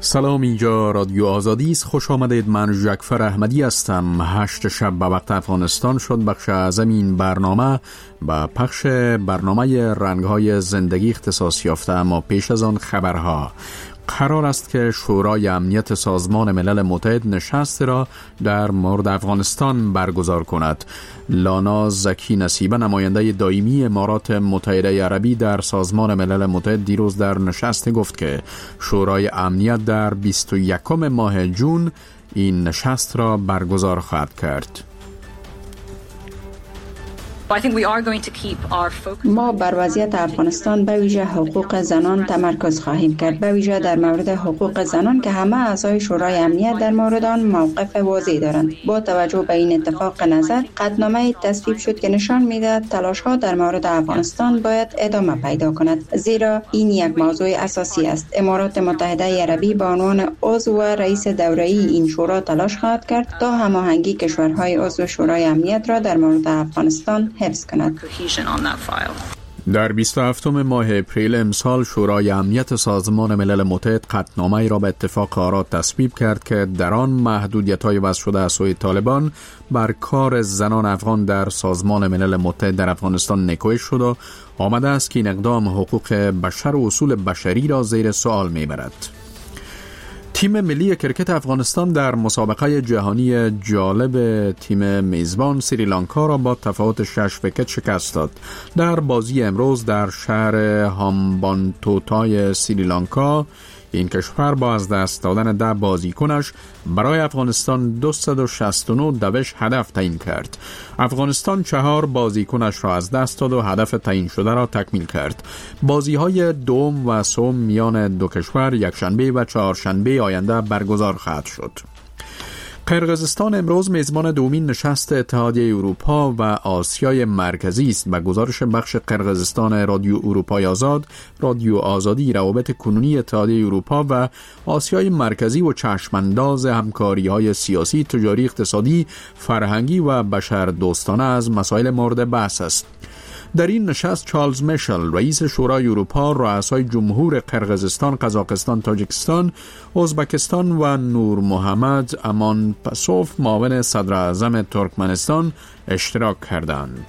سلام، اینجا رادیو آزادی است. خوش آمدید. من جعفر احمدی هستم. 8 شب به وقت افغانستان شد بخش اعظم این برنامه با پخش برنامه رنگ‌های زندگی اختصاص یافته، اما پیش از آن خبرها. قرار است که شورای امنیت سازمان ملل متحد نشست را در مورد افغانستان برگزار کند. لانا زکی نصیبه، نماینده دائمی امارات متحده عربی در سازمان ملل متحد، دیروز در نشست گفت که شورای امنیت در 21 ماه جون این نشست را برگزار خواهد کرد. ما بر وضعیت افغانستان به ویژه حقوق زنان تمرکز خواهیم کرد، به ویژه در مورد حقوق زنان که همه اعضای شورای امنیت در مورد آن موقف واضح دارند. با توجه به این اتفاق نظر، قطعنامه تصویب شد که نشان می‌دهد تلاش‌ها در مورد افغانستان باید ادامه پیدا کند، زیرا این یک موضوع اساسی است. امارات متحده عربی به عنوان عضو و رئیس دوره‌ای این شورا تلاش خواهد کرد تا هماهنگی کشورهای عضو شورای امنیت را در مورد افغانستان حفظ کند. در 27 ماه اپریل امسال شورای امنیت سازمان ملل متحد قطعنامه‌ای را به اتفاق آرا تصویب کرد که در آن محدودیت‌های وضع شده از سوی طالبان بر کار زنان افغان در سازمان ملل متحد در افغانستان نکوهش شد و آمده است که این اقدام حقوق بشر و اصول بشری را زیر سوال می‌برد. تیم ملی کرکت افغانستان در مسابقه جهانی جالب تیم میزبان سریلانکا را با تفاوت 6 ویکت شکست داد. در بازی امروز در شهر هامبانتوتای سریلانکا، این کشور با از دست دادن 10 بازیکنش برای افغانستان 269 دوش هدف تعیین کرد. افغانستان 4 بازیکنش را از دست داد و هدف تعیین شده را تکمیل کرد. بازی‌های دوم و سوم میان دو کشور یکشنبه و چهارشنبه آینده برگزار خواهد شد. قرقیزستان امروز میزبان دومین نشست اتحادیه اروپا و آسیای مرکزی است. به گزارش بخش قرقیزستان رادیو اروپای آزاد، رادیو آزادی روابط کنونی اتحادیه اروپا و آسیای مرکزی و چشمانداز همکاری‌های سیاسی، تجاری، اقتصادی، فرهنگی و بشردوستانه از مسائل مورد بحث است. در این نشست چارلز میشل، رئیس شورای اروپا، رؤسای جمهور قرقیزستان، قزاقستان، تاجیکستان، ازبکستان و نور محمد امانپسوف، معاون صدر اعظم ترکمنستان اشتراک کردند.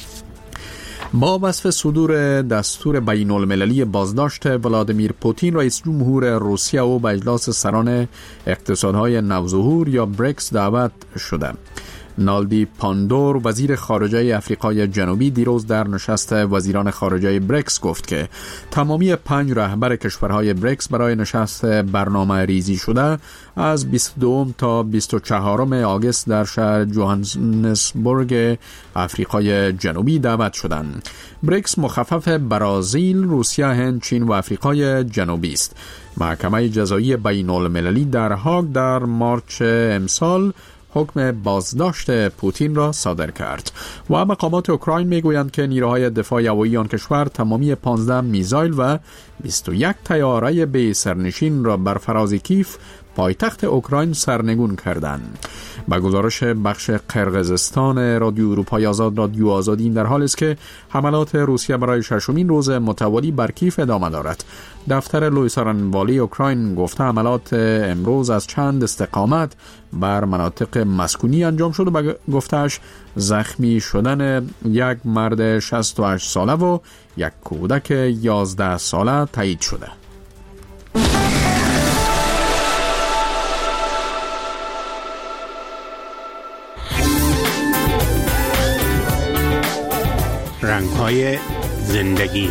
با وصف صدور دستور بین المللی بازداشت ولادیمیر پوتین، رئیس جمهور روسیه او به اجلاس سران اقتصادهای نوظهور یا بریکس دعوت شده. نالدی پاندور، وزیر خارجه افریقای جنوبی، دیروز در نشست وزیران خارجه بریکس گفت که تمامی 5 رهبر کشورهای بریکس برای نشست برنامه ریزی شده از 22 تا 24 آگوست در شهر جوهانسبورگ افریقای جنوبی دعوت شدند. بریکس مخفف برزیل، روسیه، هند، چین و افریقای جنوبی است. محکمه جزایی بین المللی در هاگ در مارچ امسال حکم بازداشت پوتین را صادر کرد و مقامات اوکراین میگویند که نیروهای دفاع هوایی آن کشور تمامی 15 میزایل و 21 طیاره به سرنشین را بر فراز کیف، پایتخت اوکراین، سرنگون کردند. با گزارش بخش قرقیزستان رادیو اروپای آزاد، رادیو آزادی، این در حال است که حملات روسیه برای 6مین روز متوالی بر کیف ادامه دارد. دفتر لویسارانوالی اوکراین گفته حملات امروز از چند استقامت بر مناطق مسکونی انجام شد و به گفتهش زخمی شدن یک مرد 68 ساله و یک کودک 11 ساله تایید شده. رنگ‌های زندگی.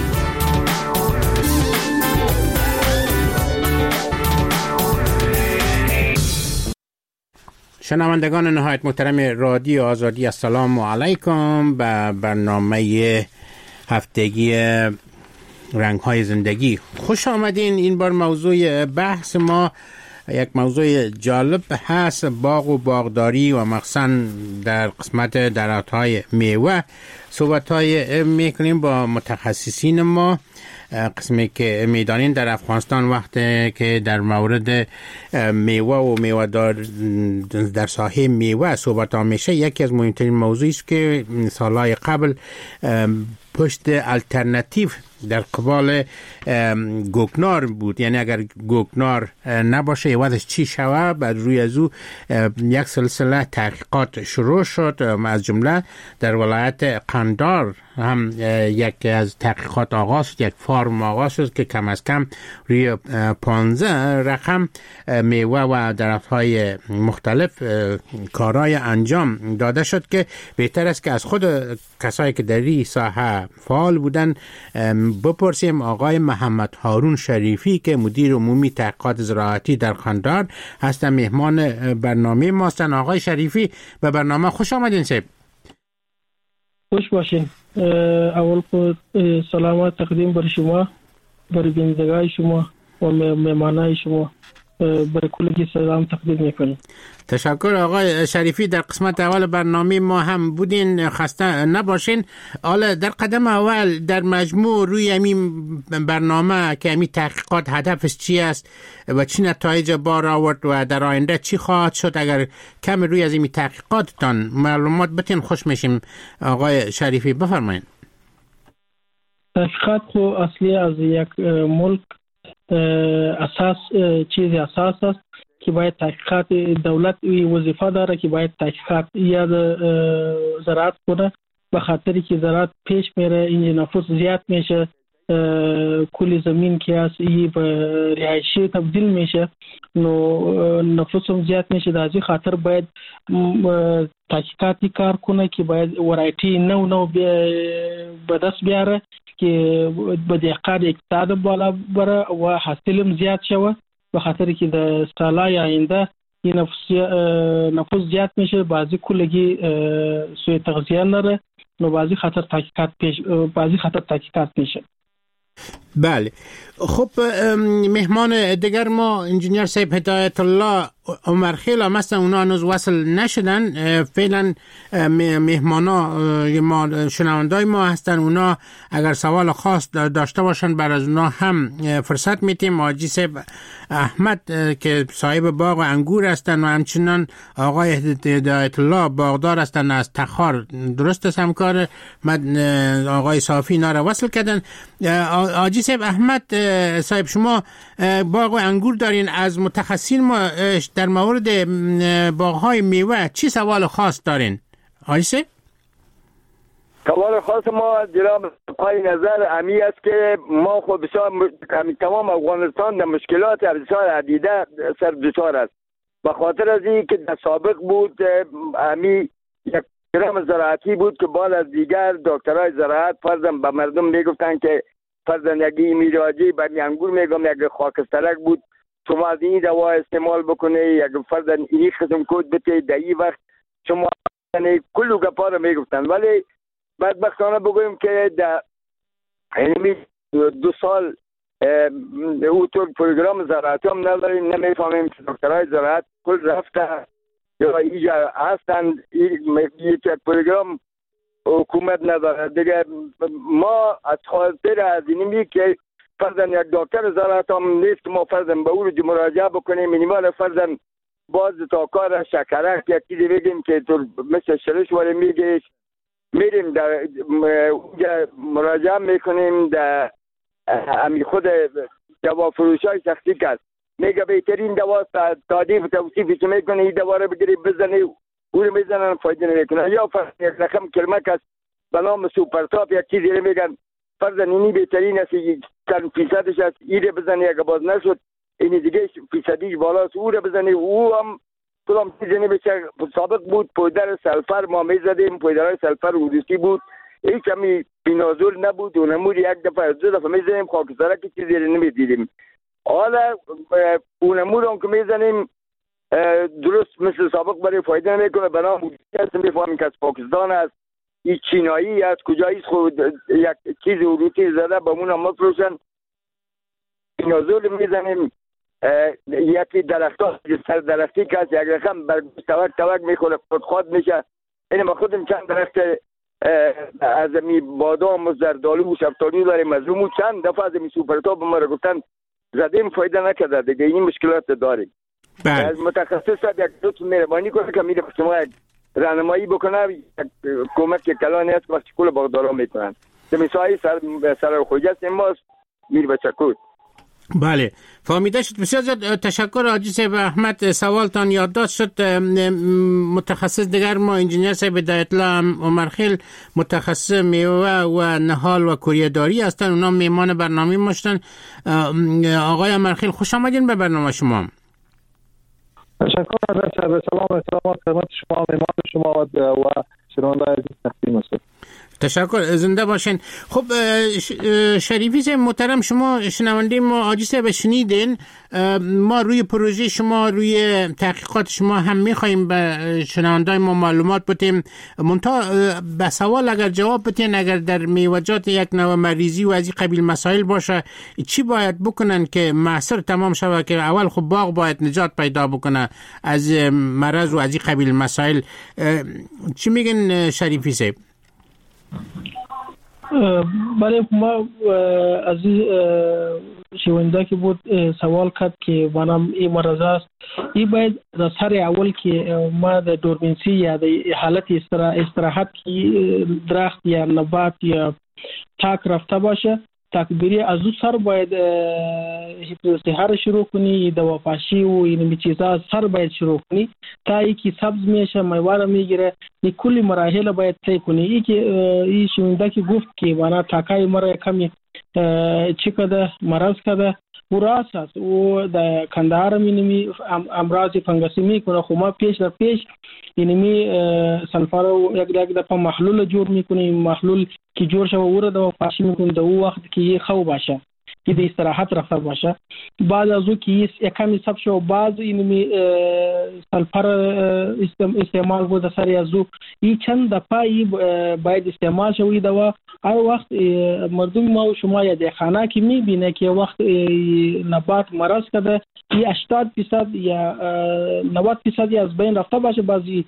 شنوندگان نهایت محترم رادیو آزادی، السلام علیکم. به برنامه هفتگی رنگ‌های زندگی خوش آمدین. این بار موضوع بحث ما یک موضوع جالب هست، باغ و باغداری و مخصوصاً در قسمت درخت‌های میوه صحبت‌های میکنیم با متخصصین ما. قسمی که میدانین در افغانستان وقتی که در مورد میوه و میوه در ساحه میوه صحبت میشه، یکی از مهمترین موضوعی است که سالهای قبل پشت الटरनेटिव در قبال گوگنار بود. یعنی اگر گوگنار نباشه عوضش چی شود؟ بعد روی از او یک سلسله تحقیقات شروع شد، از جمله در ولایت قندار هم یکی از تحقیقات آغاز شد، یک فارم آغاز شد که کم از کم روی 15 رقم میوه و درخت‌های مختلف کارهای انجام داده شد که بهتر است که از خود کسایی که در این ساحه فعال بودن بپرسیم. آقای محمد هارون شریفی که مدیر عمومی تحقیقات زراعتی در قندار هستن مهمان برنامه ماستن. آقای شریفی به برنامه خوش آمدین. سیب خوش باشین. اول خود سلامت تقدیم بر شما، بر بینندگان شما و مهمانان شما، بر کلگی سلام تقدیم میکنم. تشکر آقای شریفی. در قسمت اول برنامه ما هم بودین، خسته نباشین. حالا در قدم اول در مجموع روی همین برنامه که همین تحقیقات هدفش چی است و چی نتایج بار آورد و در آینده چی خواهد شد، اگر کم روی از این تحقیقاتتان معلومات بتین خوش میشیم. آقای شریفی بفرمایید. تحقیقات خو اصلی از یک ملک اساس چیز اساس است که باید تحقیقات دولت وظیفه داره که باید تحقیقات یا زراعت کنه، به خاطری که زراعت پیش میره این نفوس زیاد میشه، کل زمین که هست این به رهایشی تبدیل میشه، نو نفوس هم زیاد میشه. در این خاطر باید تحقیقاتی کار کنه که باید ورایتی نو به دست بیاره که به دقیقه اقتصاد بالا بره و حاصلم زیاد شوه، به خاطر که در سالهای آینده این نفوس زیاد میشه، بعضی کلگی سوی تغذیه نره، نو بعضی خطر تحقیقات میشه. بله. خب مهمان دیگر ما انجینیر صاحب هدایت الله عمرخیل هم هستن، اونا هنوز وصل نشدن. فعلا مهمانا ما شنوندای ما هستن، اونا اگر سوال خاص داشته باشن بر از اونا هم فرصت میتیم. حاجی صاحب احمد که صاحب باغ و انگور هستن و همچنان آقای هدایت الله باغدار هستن از تخار. درست است همکار آقای صافی اینا را وصل کردن. حاجی صاحب احمد صاحب، شما باغ و انگور دارین، از متخصصین ما در مورد باغ‌های میوه چی سوال خاص دارین؟ حاجی صاحب سوال خاص ما جناب پای نظر امی است که ما خود بسیار تمام افغانستان در مشکلات بسیار عدیده سر دچار است، به خاطر از این که در سابق بود امی یک پروگرام زراعتی بود که بعد از دیگر دکترای زراعت فرضاً به مردم میگفتن که فرضاً یکی میراجی برای انگور میگم یک خاکسترک بود، شما از این دوا استعمال بکنه، یک فرضاً این قسم کود بته، در این وقت شما کلو گپا رو میگفتن. ولی بدبختانه بگویم که در 2 سال او طور پروگرام زراعتی هم نداریم، نمیفهمیم که دکترهای زراعت کل رفته یا اینجا هستند، یک پروگرام حکومت نداره دیگه. ما از خاطر از اینمی که فرضاً یک دکتر زراعت هم نیست که ما فرضاً به او رو مراجعه بکنیم، مینیمال فرضاً باز تا کار شکرک یک چیزی بگیم که تو مثل شرش ولی میگیش میریم در اونجا مراجعه میکنیم، در امی خود دوا فروش های سختی کرد میگه بهترین دوا تعریف توصیفش میکنه، این دوا رو بگیری بزنی او رو میزنن فایده نمیکنه. یا فرض یک رقم کلمه کس به نام سوپرتاپ یک چیزی رو میگن فرض اینی بهترین است، چند فیصدش است، این رو بزنی اگه باز نشد اینی دیگه فیصدیش بالاست او رو بزنی. او هم کدام چیزی نمیشه. سابق بود پودر سلفر ما میزدیم، پودرهای سلفر روسی بود، هیچ کمی بینازول نبود و نمور یک دفعه 2 دفعه میزنیم خاکسترک چیزی رو نمیدیدیم. حالا اونمور هم که میزنیم درست مثل سابق برای فایده نمیکنه، بنام میفهمیم که از پاکستان است، این چینایی است، کجاییست خود یک چیز روسی زده با مون هم مفروشن. بینازول میزنیم، یکی درختان سر درختی که از یک رقم برگوش توک میخوره خود میشه. این ما خودم چند درخت از می بادام و زردالو و شفتالو داریم از اون چند دفعه از می سوپرتاپ ما را گفتن زدیم فایده نکرده دیگه این مشکلات داریم. از متخصص یک دوست مهربانی کنه که میره شما راهنمایی بکنه کمک کلانی است وقتی کل باغدارا میکنن مثلا سر خوجست ماست میر بچکود. بله فهمیده شد. بسیار زیاد تشکر حاجی صاحب احمد. سوالتان یادداشت شد. متخصص دیگر ما انجینیر صاحب هدایتالله عمرخیل متخصص میوه و نهال و کوریه‌داری هستند. اونا میهمان برنامه ما شدن. آقای عمرخیل خوش آمدین به برنامه شما. تشکر از سلام خدمت شما میهمان شما و شنونده عزیز تقدیم است. تشکر زنده باشین. خب شریفی صاحب محترم شما شنونده ما حاجی صاحب شنیدین. ما روی پروژه شما روی تحقیقات شما هم میخواییم به شنونده ما معلومات بدیم. منتها به سوال اگر جواب بدین اگر در میوجات یک نوع مریضی و از این قبیل مسائل باشه چی باید بکنن که محصول تمام شود که اول خب باغ باید نجات پیدا بکنه از مرض و از این قبیل مسائل. چی میگن شریفی صاحب؟ بله ما از شونده که بود سوال کرد که منم این مرض است این باید در سر اول که ما در دورمینسی یا در حالت استراحت که درخت یا نبات یا تاک رفته باشه تکبیری از او سر باید حفظ صحه شروع کنی دوافاشی و این چیزا سر باید شروع کنی تا ای که سبز میشه میوه میگیره این کلی مراحل باید طی کنی. ای که این شونده که گفت که وانا تاکای مرا کمی چی کده مرض کده و راست است و در کندهار مینمی امراض فنگسی میکنه خو ما پیش در پیش اینمی سلفر و یک دفعه محلول جور میکنیم محلول که جور شده او را دوافاشی میکنیم در او وقت که یه خوب باشه که در استراحت رفته باشه بعد از او که یک کمی سب شد بعد اینمی سلفر استعمال بود سری از او این چند دفعه باید استعمال شد این دوا هر وقت مردم ما و شما یا دیخانه که میبینه که وقت نبات مرض کرده این 80% یا 90% از بین رفته باشه بعضی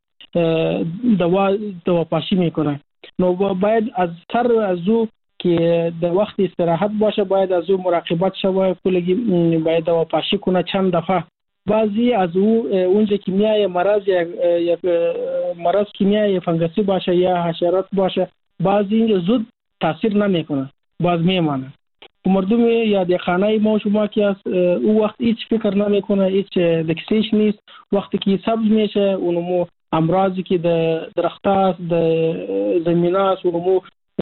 دوا پاشی میکنه. نو باید از تر از او که در وقت استراحت باشه باید از او مراقبت شوه کلگی باید دوا پاشی کنه چند دفعه. بعضی از اونجا کیمیای مرض یا مرض کیمیای فنگسی باشه یا حشرات باشه بعضی زود تاثیر نمیکنه باز میمانه. مردم یا دیخانه ما شما که از او وقت هیچ فکر نمیکنه هیچ دکسیش نیست وقتی که سبز میشه اونمو امراضی که درخت است زمین است اونمو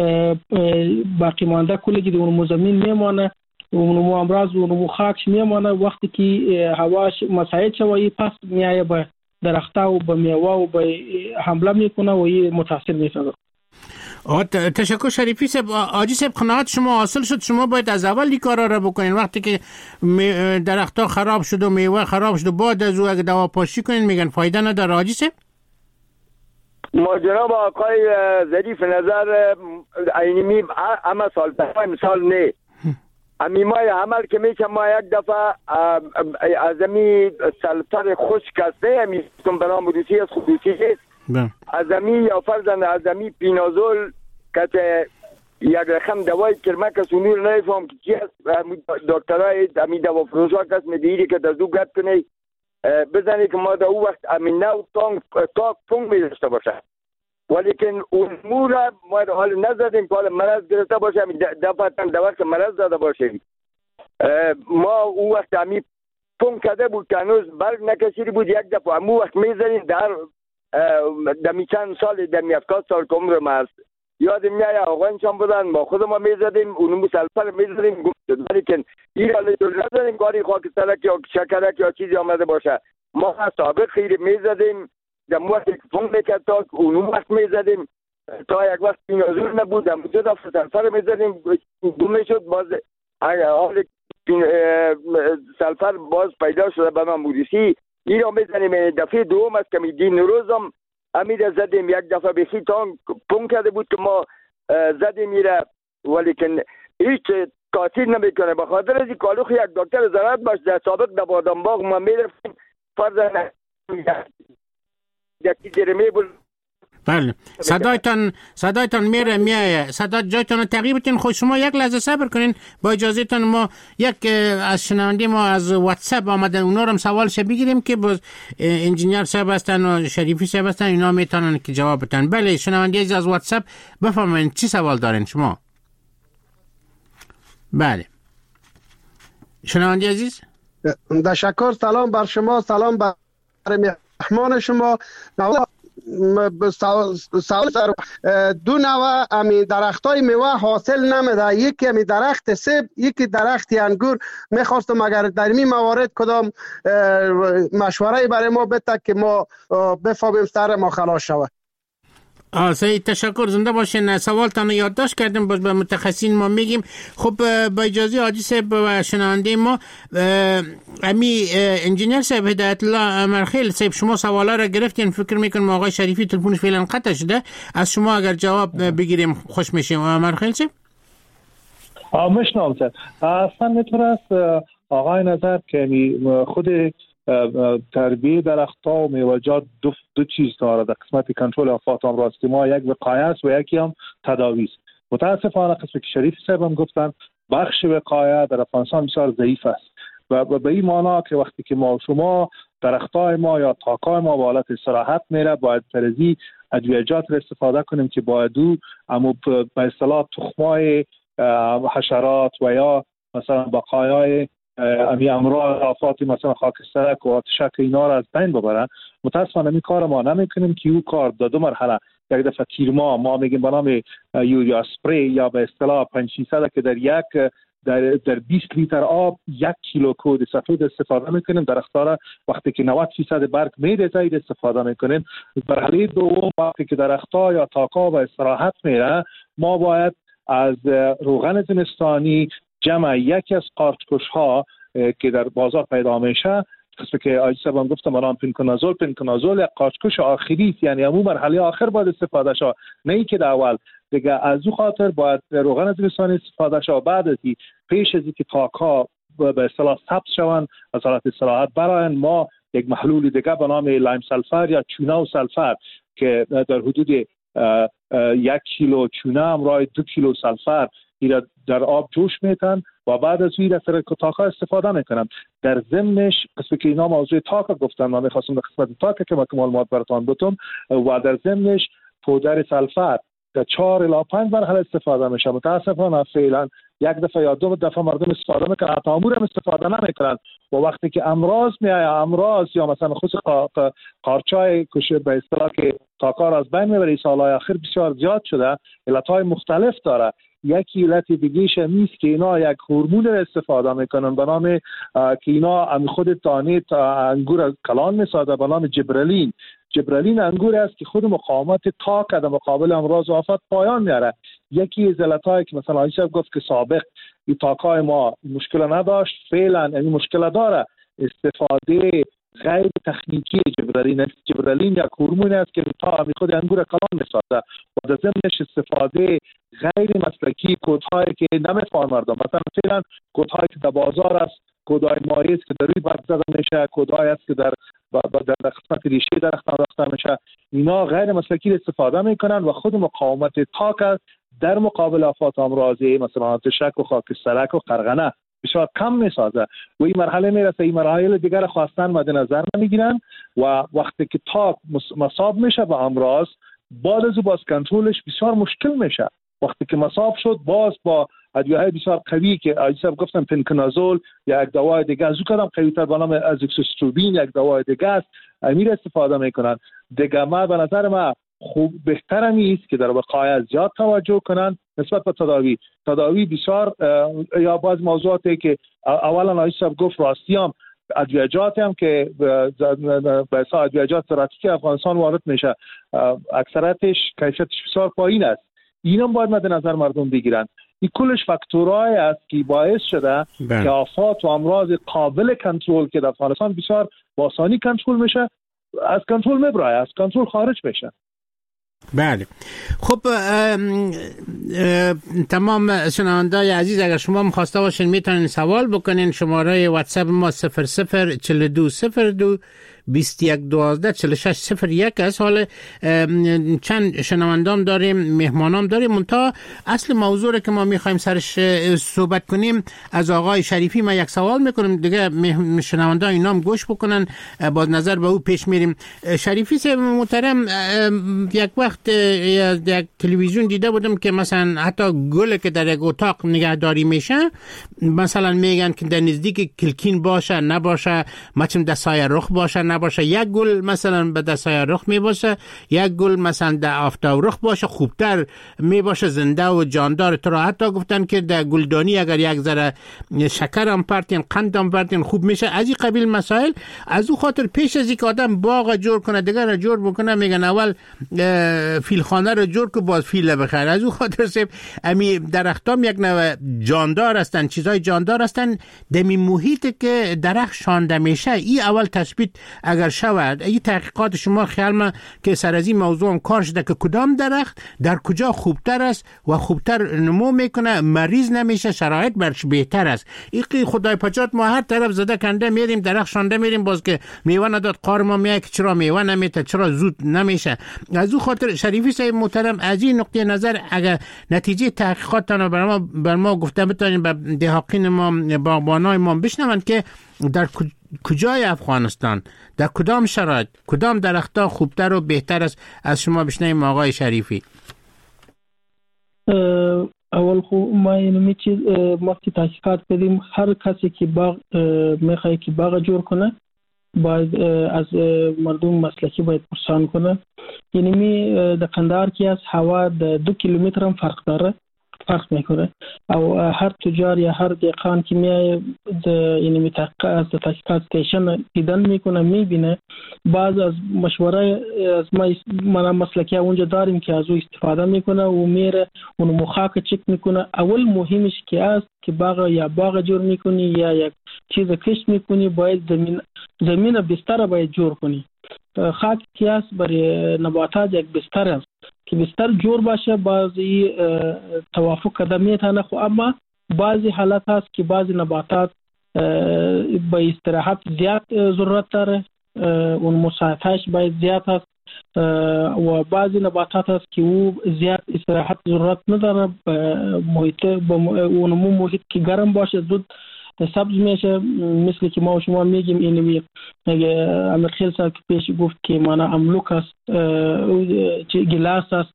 باقی مانده کلی که اونمو زمین میمانه اونمو امراض اونمو خاکش میمانه وقتی که هواش مساعد شوی پس میایه به درخت و به میوه و به حمله میکنه و این متاثر میشه. تشکر شریفی صاحب. حاجی صاحب قناعت شما حاصل شد. شما باید از اول این کارا را بکنین وقتی که درختها خراب شد و میوه خراب شد و بعد از او اگه دوا پاشی کنین میگن فایده نداره. حاجی صاحب ما جناب آقای ظریف نظر اینمی اما سال مثال نه امیمای عمل که میشه ما یک دفعه از امی سلطر خشک است نه امی برام روسی از خصوصی است از امی یا فرزند از امی پینازول که یک رقم دوای کرمک سونور نفهم که چی است دکترای امی دوا فروشا کس میدیدی که دزدو گد کنی بزنی که ما در او وقت امی نو تاک پونگ میداشته باشه ولیکن اون مورا ما در حال نزدیم که حال مرض گرفته باشه دفعه دوا که مرض داده باشه ما او وقت امی پونگ کده بود که هنوز برگ نکشیدی بود یک دفعه امو وقت میزنیم در دمی چند سال دمی 70 سال که عمر ما هست یادم میاد آقایشان بودن با خود ما میزدیم اونمو سلفر میزدیم ولیکن این حالی تو نزدیم کاری خاکسترک یا شکرک یا چیزی آمده باشه ما سابق خیلی میزدیم دم وقتی که فونگ میکرد تا اونمو وقت میزدیم تا یک وقت این حضور نبود دم دو دفعه سلفر میزدیم دومه شد باز حال سلفر باز پیدا شده به من بودیسی این را میزنیم دفعه دوم است که میدین روزم امیر زدیم یک دفعه بخی تان پونگ کرده بود که ما زدیم میره ولیکن هیچ تاثیر نمیکنه بخاطر از این کالوخ یک دکتر زراعت باش در سابق در بادامباغ ما میرفتیم فرضاً یکی جرمی بود بله صدایتان میایه. صدا جایتان تغییر بدین. خود شما یک لحظه صبر کنین. با اجازهتان ما یک از شنونده ما از واتساپ آمدن، اونا رو هم سوالش بگیریم که باز انجینیر صاحب هستن و شریفی صاحب هستن، اینا میتونن که جواب بدن. بله شنونده از واتساپ بفرمایید چی سوال دارین شما؟ بله شنونده عزیز. تشکر. سلام بر شما، سلام بر مهمان شما. سوال دو نوع امی درختای میوه حاصل نمیده، یکی امی درخت سیب، یکی درخت انگور. میخواستم اگر در این موارد کدام مشوره برای ما بده که ما بفهمیم سر ما خلاص شود. سعید تشکر، زنده باشین. سوالتان یادداشت کردیم، باز به متخصصین ما میگیم. خب با اجازه عادی صاحب و شنونده ما، امی انجینیر صاحب هدایت الله مرخیل صاحب، شما سوالا را گرفتین. فکر میکنم آقای شریفی تلفنش فعلا قطع شده، از شما اگر جواب بگیریم خوش میشیم. مرخیل صاحب مشنام سر اصلا میتونه است آقای نظر که خود تربیه درخت‌ها و میوه‌جات دو چیز داره در قسمت کنترل آفات امراض که ما یک وقایه است و یکی هم تداوی است. متاسفانه قسمت که شریف صاحب هم گفتن بخش وقایه در افغانستان بسیار ضعیف است و به این معنا که وقتی که ما شما درختای ما یا تاکای ما به حالت استراحت میره، باید ترزی ادویه‌جات را استفاده کنیم که باید اما به اصطلاح تخمای حشرات و یا مثلا بقایای امی امراض آفات مثلا خاکسترک و آتشک اینا را از بین ببرن. متاسفانه این کار ما نمیکنیم که او کار دو مرحله، یک دفعه تیرما ما میگیم به نام یوریا اسپری یا به اصطلاح 500 که در 20 لیتر آب 1 کیلو کود سفید استفاده میکنیم. درخت‌ها را وقتی که 90% برگ میریزه استفاده میکنیم. مرحله دوم وقتی که درخت‌ها یا تاکا و استراحت میره، ما باید از روغن زمستانی جمع یکی از قارچکش‌ها که در بازار پیدا میشه، قسمی که آیجی صاحب هم گفتم الان پینکنازول یک قارچکش آخری است، یعنی همون مرحله آخر باید استفاده شه، نه اینکه در اول. دیگه از او خاطر باید روغن زمستانی استفاده شه. بعد از این پیش از اینکه تاک‌ها به اصطلاح سبز شوند از حالت استراحت برآیند، ما یک محلول دیگه به نام لایم سلفر یا چونه و سلفر که در حدود 1 کیلو چونه همراه 2 کیلو سلفر ایرا در آب جوش میتن و بعد از این سر تاکا استفاده میکنم. در ضمنش قسمی که اینا موضوع تاکا گفتن، من میخواستم در قسمت تاکا که معلومات براتون بدم و در ضمنش پودر سلفر در 4 الی 5 مرحله استفاده میشه. متاسفانه فعلا یک دفعه یا 2 دفعه مردم استفاده میکنن، حتی امور هم استفاده نمیکنن و وقتی که امراض یا مثلا خصوص قارچای کشه به اصطلاح که تاکا از بین میبره سالهای اخیر بسیار زیاد شده، علتهای مختلف داره. یکی علت دیگه‌ش نیست که اینا یک هورمون را استفاده میکنن به نام که اینا خود دانه انگور کلان میسازه به نام جبرالین انگور است که خود مقاومت تاک در مقابل امراض و آفات پایان میاره. یکی از علتایی که مثلا آیجی صاحب گفت که سابق این تاکای ما مشکل نداشت، فعلا این مشکل داره. استفاده غیر تکنیکی جبرالین یک هورمون است که تا خود انگور کلان میسازه و در ضمنش استفاده غیر مسلکی کودهایی که نمیفهمن مردم، مثلا فعلا کودهایی که در بازار است، کودهای مایی است که در روی برگ زده میشه، کودهایی است که در قسمت ریشه درخت انداخته میشه، اینا غیر مسلکی استفاده میکنن و خود مقاومت تاک است در مقابل آفات امراضی مثلا آتشک و خاکسترک و قرغنه بسیار کم میسازه و این مرحله میرسه. این مراحل دیگر خواستن مد نظر نمیگیرن و وقتی که تاک مصاب میشه به امراض، بعد از باز کنترلش بسیار مشکل میشه. وقتی که مصاب شد باز با ادویه‌های بسیار قوی که آیجی صاحب گفتم پینکنازول یا یک دوای دیگه از او کدام قوی‌تر به نام ازوکسیستروبین یک دوای دیگه است، امیر استفاده میکنن. دیگه ما به نظر ما خوب بهتر نیست که در وقایع زیاد توجه کنن نسبت به تداوی بسیار یا باز موضوعاتی که اولا آیجی صاحب گفت راستی هم ادویه‌جات هم که به اصطلاح ادویه‌جات زراعتی که افغانستان وارد میشه اکثرتش کیفیتش بسیار پایین است. اینا باید مد نظر مردم بگیرن. این کلش فاکتورهای است که باعث شده که آفات و امراض قابل کنترل که در افغانستان بسیار با آسانی کنترل میشه از کنترل میبره، از کنترل خارج بشه. بله خب تمام شنوندای عزیز اگر شما مخواسته باشین میتونین سوال بکنین. شماره واتساپ ما 004202 21124601 است. حالا چند شنوندام داریم، مهمانام داریم، منتها اصل موضوع رو که ما میخوایم سرش صحبت کنیم از آقای شریفی ما یک سوال میکنیم دیگه شنوندان اینام گوش بکنن، با نظر به او پیش میریم. شریفی صاحب محترم، یک وقت یک تلویزیون دیده بودم که مثلا حتی گل که در یک اتاق نگهداری میشه مثلا میگن که در نزدیک کلکین باشه نباشه، مچم دستای رخ باشه نباشه. یک گل مثلا به دستای رخ میباشه، یک گل مثلا در آفتاب رخ باشه خوبتر میباشه، زنده و جاندار. تو را حتی گفتن که در گلدانی اگر یک ذره شکر هم پرتین قند هم پرتین خوب میشه. از این قبیل مسائل. از او خاطر پیش از اینکه آدم باغ جور کنه دیگر را جور بکنه میگن اول فیلخانه رو جور که باز فیل بخیر. از او خاطر سب امی درختام یک نوع جاندار هستن، چیزای جاندار هستن. دمی محیط که درخت شانده میشه ای اول تثبیت اگر شود. این تحقیقات شما خیال من که سر از این موضوع هم کار شده که کدام درخت در کجا خوبتر است و خوبتر نمو میکنه، مریض نمیشه، شرایط برش بهتر است. این خدای پاچات ما هر طرف زده کنده میریم، درخت شانده میریم، باز که میوه نداد قار ما میاد که چرا میوه نمیته، چرا زود نمیشه. از او خاطر شریفی صاحب محترم از این نقطه نظر اگر نتیجه تحقیقاتتان بر ما گفته بتونین به دهاقین ما باغبانای ما بشنون که در کجای افغانستان در کدام شرایط کدام درخت‌ها خوبتر و بهتر است. از شما بشنویم آقای شریفی. اول خو ما اینو چیز ما که تحقیقات کردیم هر کسی که باغ میخواد که باغ جور کنه باید از مردم مسلکی باید پرسان کنه. یعنی می در قندهار که از هوا 2 کیلومتر هم فرق میکنه. او هر تجار یا هر دهقان که میای یعنی از تحقیقات استیشن دیدن میکنه میبینه. بعض از مشوره از ما مسلکی اونجا داریم که از او استفاده میکنه و میره اون مخاک چک میکنه. اول مهمش که است که باغ جور میکنی یا یک چیز کشت میکنی باید زمین بستر باید جور کنی. خاک که است برای نباتات یک بستر است که بستر جور باشه. بعضی توافق کده میتونه خو اما بعضی حالت هست که بعضی نباتات با استراحت زیاد ضرورت داره، اون مساحتش باید زیاد هست و بعضی نباتات هست که او زیاد استراحت ضرورت نداره. اون محیط که گرم باشه زود سبز میشه. مثل که ما و شما میگیم اینوی امیر خیل صاحب که پیش گفت که مانا املوک است، گلاس است،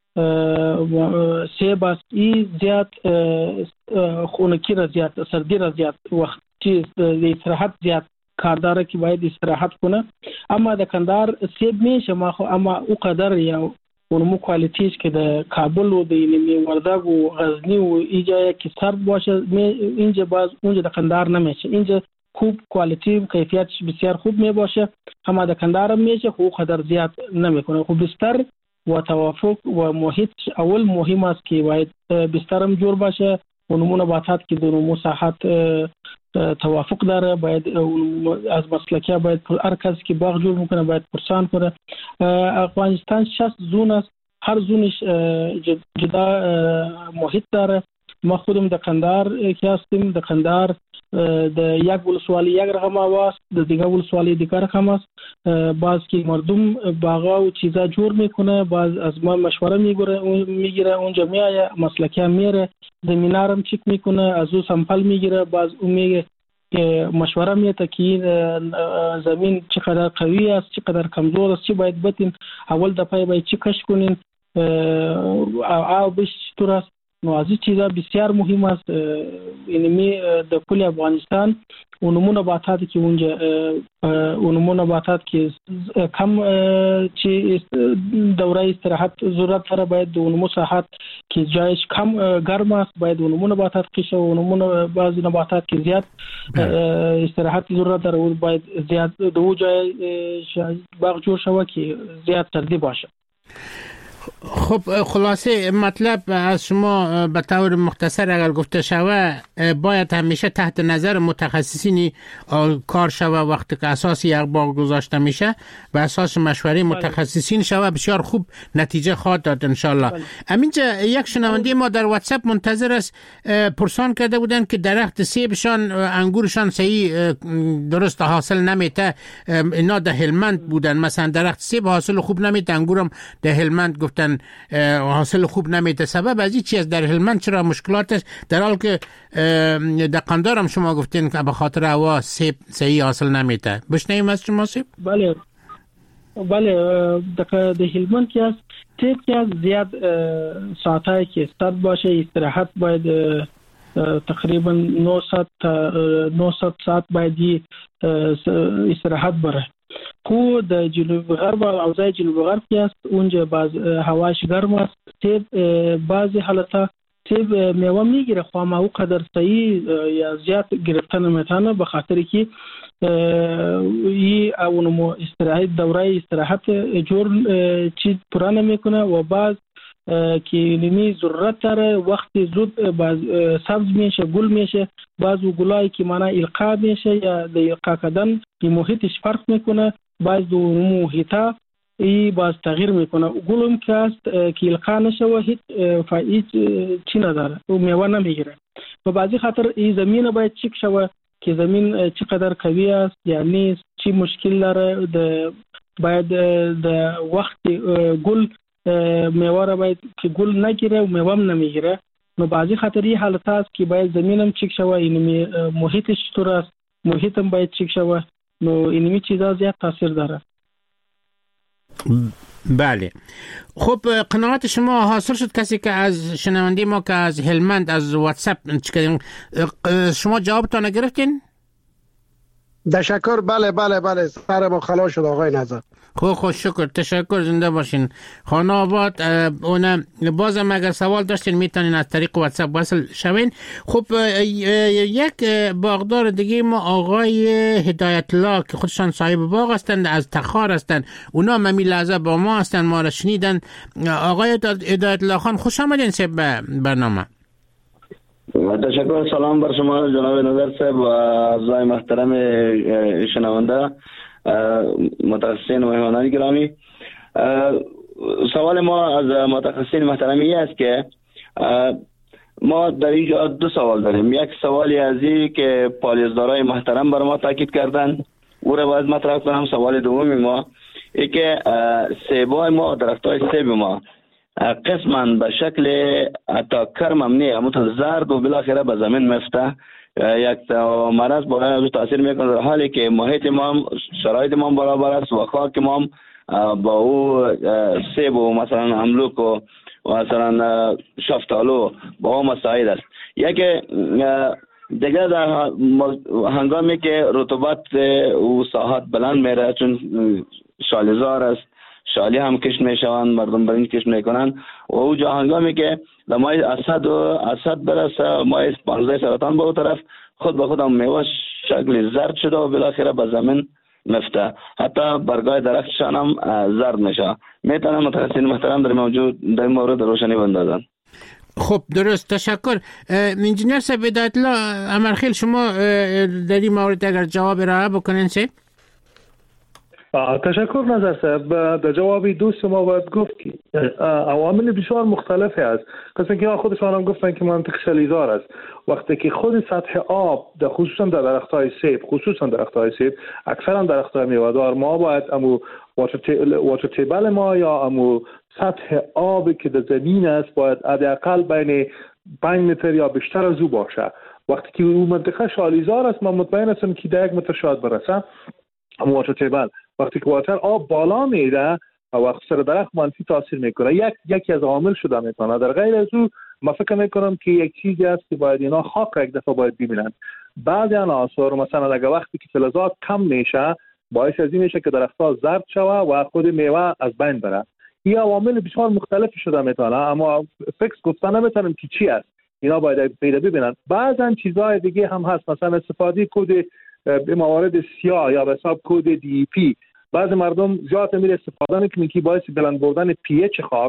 سیب است. این زیاد خونکی را زیاد، سردی را زیاد، وقت چیز استراحت زیاد کار داره که باید استراحت کنه. اما در کندهار سیب میشه اما او قدر یا اونمو کوالیتیش که در کابل و در وردگ و غزنی و اینجا که سرد باشه اینجا باز اونجا در کندهار نمیشه. اینجا خوب کوالیتی و کیفیتش بسیار خوب می باشه، اما در کندهار میشه خوب قدر زیاد نمیکنه. خوب بستر و توافق و محیط اول مهم است که باید بسترم جور باشه. اونمو نباتات که در مساحت توافق داره باید از مسلکیه باید هر کسی که باغ جور میکنه باید پرسان کنه. افغانستان 60 زون است، هر زونش جدا محیط داره. ما خودم در قندهار که هستیم، در قندهار در یک ولسوالی یک رقم است، در دیگه ولسوالی دیگر رقم است. باز که مردم باغا و چیزا جور میکنه، باز از ما مشوره میگیره اونجا میایه مسلکیه میره زمینارم چک میکنه، از او سمپل میگیره، باز اون میگه مشوره میده که زمین چقدر قوی است چقدر کمزور است، چی باید بتین اول دفعه باید چی کش کنین آبش چطور است. نو از این چیزا بسیار مهم است. اینمی در کل افغانستان اونمو نباتاتی که اونجا اونمو نباتات که کم چی دوره استراحت ضرورت داره باید اونمو ساحت که جایش کم گرم است باید اونمو نباتات قشه و اونمو بعضی نباتات که زیاد استراحت ضرورت داره باید زیاد دو جای باغ جور شوه که زیاد سردی باشه. خب خلاصه مطلب از شما به طور مختصر اگر گفته شوه باید همیشه تحت نظر متخصصین کار شوه وقتی که اساس یک باغ گذاشته میشه و اساس مشوره متخصصین شوه بسیار خوب نتیجه خواهد داد انشالله. همینجا یک شنونده ما در واتساپ منتظر است، پرسان کرده بودن که درخت سیبشان انگورشان صحیح درست حاصل نمیته، اینا در هلمند بودن، مثلا درخت سیب حاصل خوب نمیته، انگورم در هلمند گفتن حاصل خوب نمیته. سبب از این چیز در هلمند چرا مشکلات است، در حال که دقندار هم شما گفتین که به خاطر هوا سیب صحیح حاصل نمیته. بشنویم از شما سیب؟ بله در هلمند که است سیب که از زیاد ساعتایی که استاد باشه استراحت باید تقریبا 900 ساعت باید استراحت بره. کو در جنوب غرب اوضاع جنوب غرب که است اونجا باز هواش گرم است، سیب بعضی حالتا سیب میوه میگیره خو ما او قدر صحیح یا زیاد گرفتن نمیتونه به خاطر که ای اونمو استراحت دوره استراحت جور چیز پرانه میکنه و بعض که نمی ضرورت داره وقتی زود باز سبز میشه گل میشه، بعض گلایی که معنا القا میشه یا د القا کردن په محیطش فرق میکنه، بعض د محیطا ای باز تغییر میکنه. گلم که است که القا نشه و هیچ فایده چی نداره و میوه نمیگیره. و بعضی خاطر این زمین باید چک شوه که زمین چقدر قوی است یا نیست، چی مشکل داره، باید د وقت گل میوه را باید که گل نگیره و میوه هم نمیگیره. نو بعضی خاطری حالت هست که باید زمینم چک شوه، اینمی محیطش چطور است، محیطم باید چک شوه. نو اینمی چیزا زیاد تاثیر داره. بله خب قناعت شما حاصل شد؟ کسی که از شنونده ما که از هلمند از واتساپ شما جوابتان نگرفتین؟ تشکر. بله سر ما خلاص شد آقای نظر. خوش شکر، تشکر، زنده باشین. خانه آباد. اون بازم اگر سوال داشتین میتونین از طریق واتساپ وصل شوین. خب یک باغدار دیگه ما آقای هدایت الله که خودشان صاحب باغ هستند، از تخار هستند، اونا ممی لحظه با ما هستند، ما را شنیدن. آقای هدایت الله خان خوش آمدین سه برنامه. تشکر. سلام بر شما جناب نظر صاحب و اعضای محترم شنونده متخصصین و مهمانان گرامی. سوال ما از متخصصین محترمی است که ما در اینجا دو سوال داریم. یک سوالی ازی که پالیزدارای محترم بر ما تاکید کردن او را باید مطرح کنم. سوال دومی ما ای که سیبای ما، درختای سیب ما قسما به شکل حتی کرم هم نیه، همون زرد و بالاخره به زمین مفته، یک مرض باید تاثیر میکنه، در حالی که محیط ما شرایط ما برابر است و خاک ما با او سیب و مثلا املوک و مثلا شفتالو با او مساعد است. یکی دیگر در هنگامی که رطوبت و ساحات بلند میره، چون شالیزار است، شالی هم کشت میشوند، مردم برین کشت میکنن و او جا هنگامی که در ماه اسد برسه، ماه 15 سرطان به او طرف خود به خود هم میوه شکل زرد شده و بالاخره به زمین مفته، حتی برگای درختشان هم زرد میشه. میتونن متخصصین محترم در این مورد روشنی بندازن؟ خب درست، تشکر. انجینیر صاحب هدایت الله امرخیل، شما در این مورد اگر جواب ارائه بکنین سه؟ تشکر نظر صاحب. در جوابی دوست ما باید گفت که عوامل بسیار مختلفی است. قسم که خودشان هم گفتن که منطق شالیزار است. وقتی که خود سطح آب خصوصا در درختای سیب اکثرا درختای میوه‌دار ما باید امو واتر تیبل ما یا امو سطح آب که در زمین است باید حداقل بین 5 متر یا بیشتر از او باشه. وقتی که اون منطقه شالیزار است من مطمئن هستم که 1 متر شاید برسه. امو واتر تیبل وقتی که واتر آب بالا میره و وقت سر درخت منفی تاثیر میکنه، یکی از عوامل شده میتونه. در غیر از او ما فکر میکنم که یک چیزی است که باید اینا خاک را یک دفعه باید ببینن. بعضی عناصر مثلا اگر وقتی که فلزات کم میشه باعث از این میشه که درختها زرد شوه و خود میوه از بین بره. این عوامل بسیار مختلفی شده میتونه، اما فکس گفتن نمیتونم که چی است. اینا باید پیدا ببینن. بعضن چیزهای دیگه هم هست، مثلا استفاده کد به موارد سیاه یا به حساب کد DEP. بعضی مردم زیاد میره استفاده میکنن که باعث بلند بردن pH خاک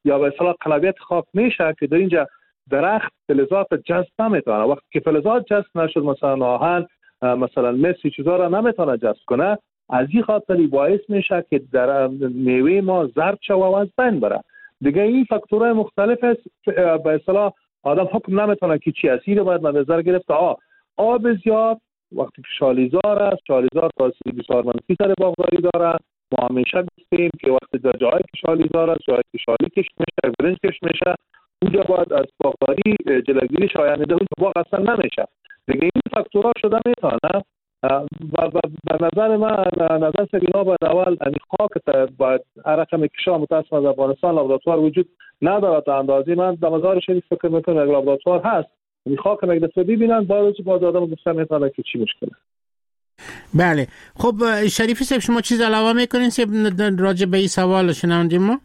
یا به اصطلاح قلبیت خاک میشه که در اینجا درخت فلزات جذب نمیتونه. وقتی که فلزات جذب نشد، مثلا آهن، مثلا مسی چیزا را نمیتونه جذب کنه، از این خاطر باعث میشه که در میوه ما زرد شوه و از بین بره. دیگه این فاکتورهای مختلف است به اصطلاح آدم حکم نمیتونه که چی اصیل باید به نظر گرفت. آب زیاد وقتی که شالیزار است، شالیزار تاثیر بسیار منفی سر باغداری داره. ما همیشه گفتیم که وقتی در جایی که شالیزار است، جایی که شالی کشت میشه، برنج کشت میشه، اونجا باید از باغداری جلوگیری شاید میده، اونجا باغ اصلا نمیشه. دیگه این فاکتورها شده میتونه و به نظر من نظر سبینا باید اول این خاک باید رقم کشا متاسفانه در افغانستان لابراتوار وجود نداره تا اندازه. من در مزار شریف فکر میکنم یک لابراتوار هست، این خاک یک دفعه ببینن باز آدم گفته میتونه که چی مشکله. بله خب شریفی صاحب شما چیز علاوه میکنین راجع به این سوال شنوندیم ما؟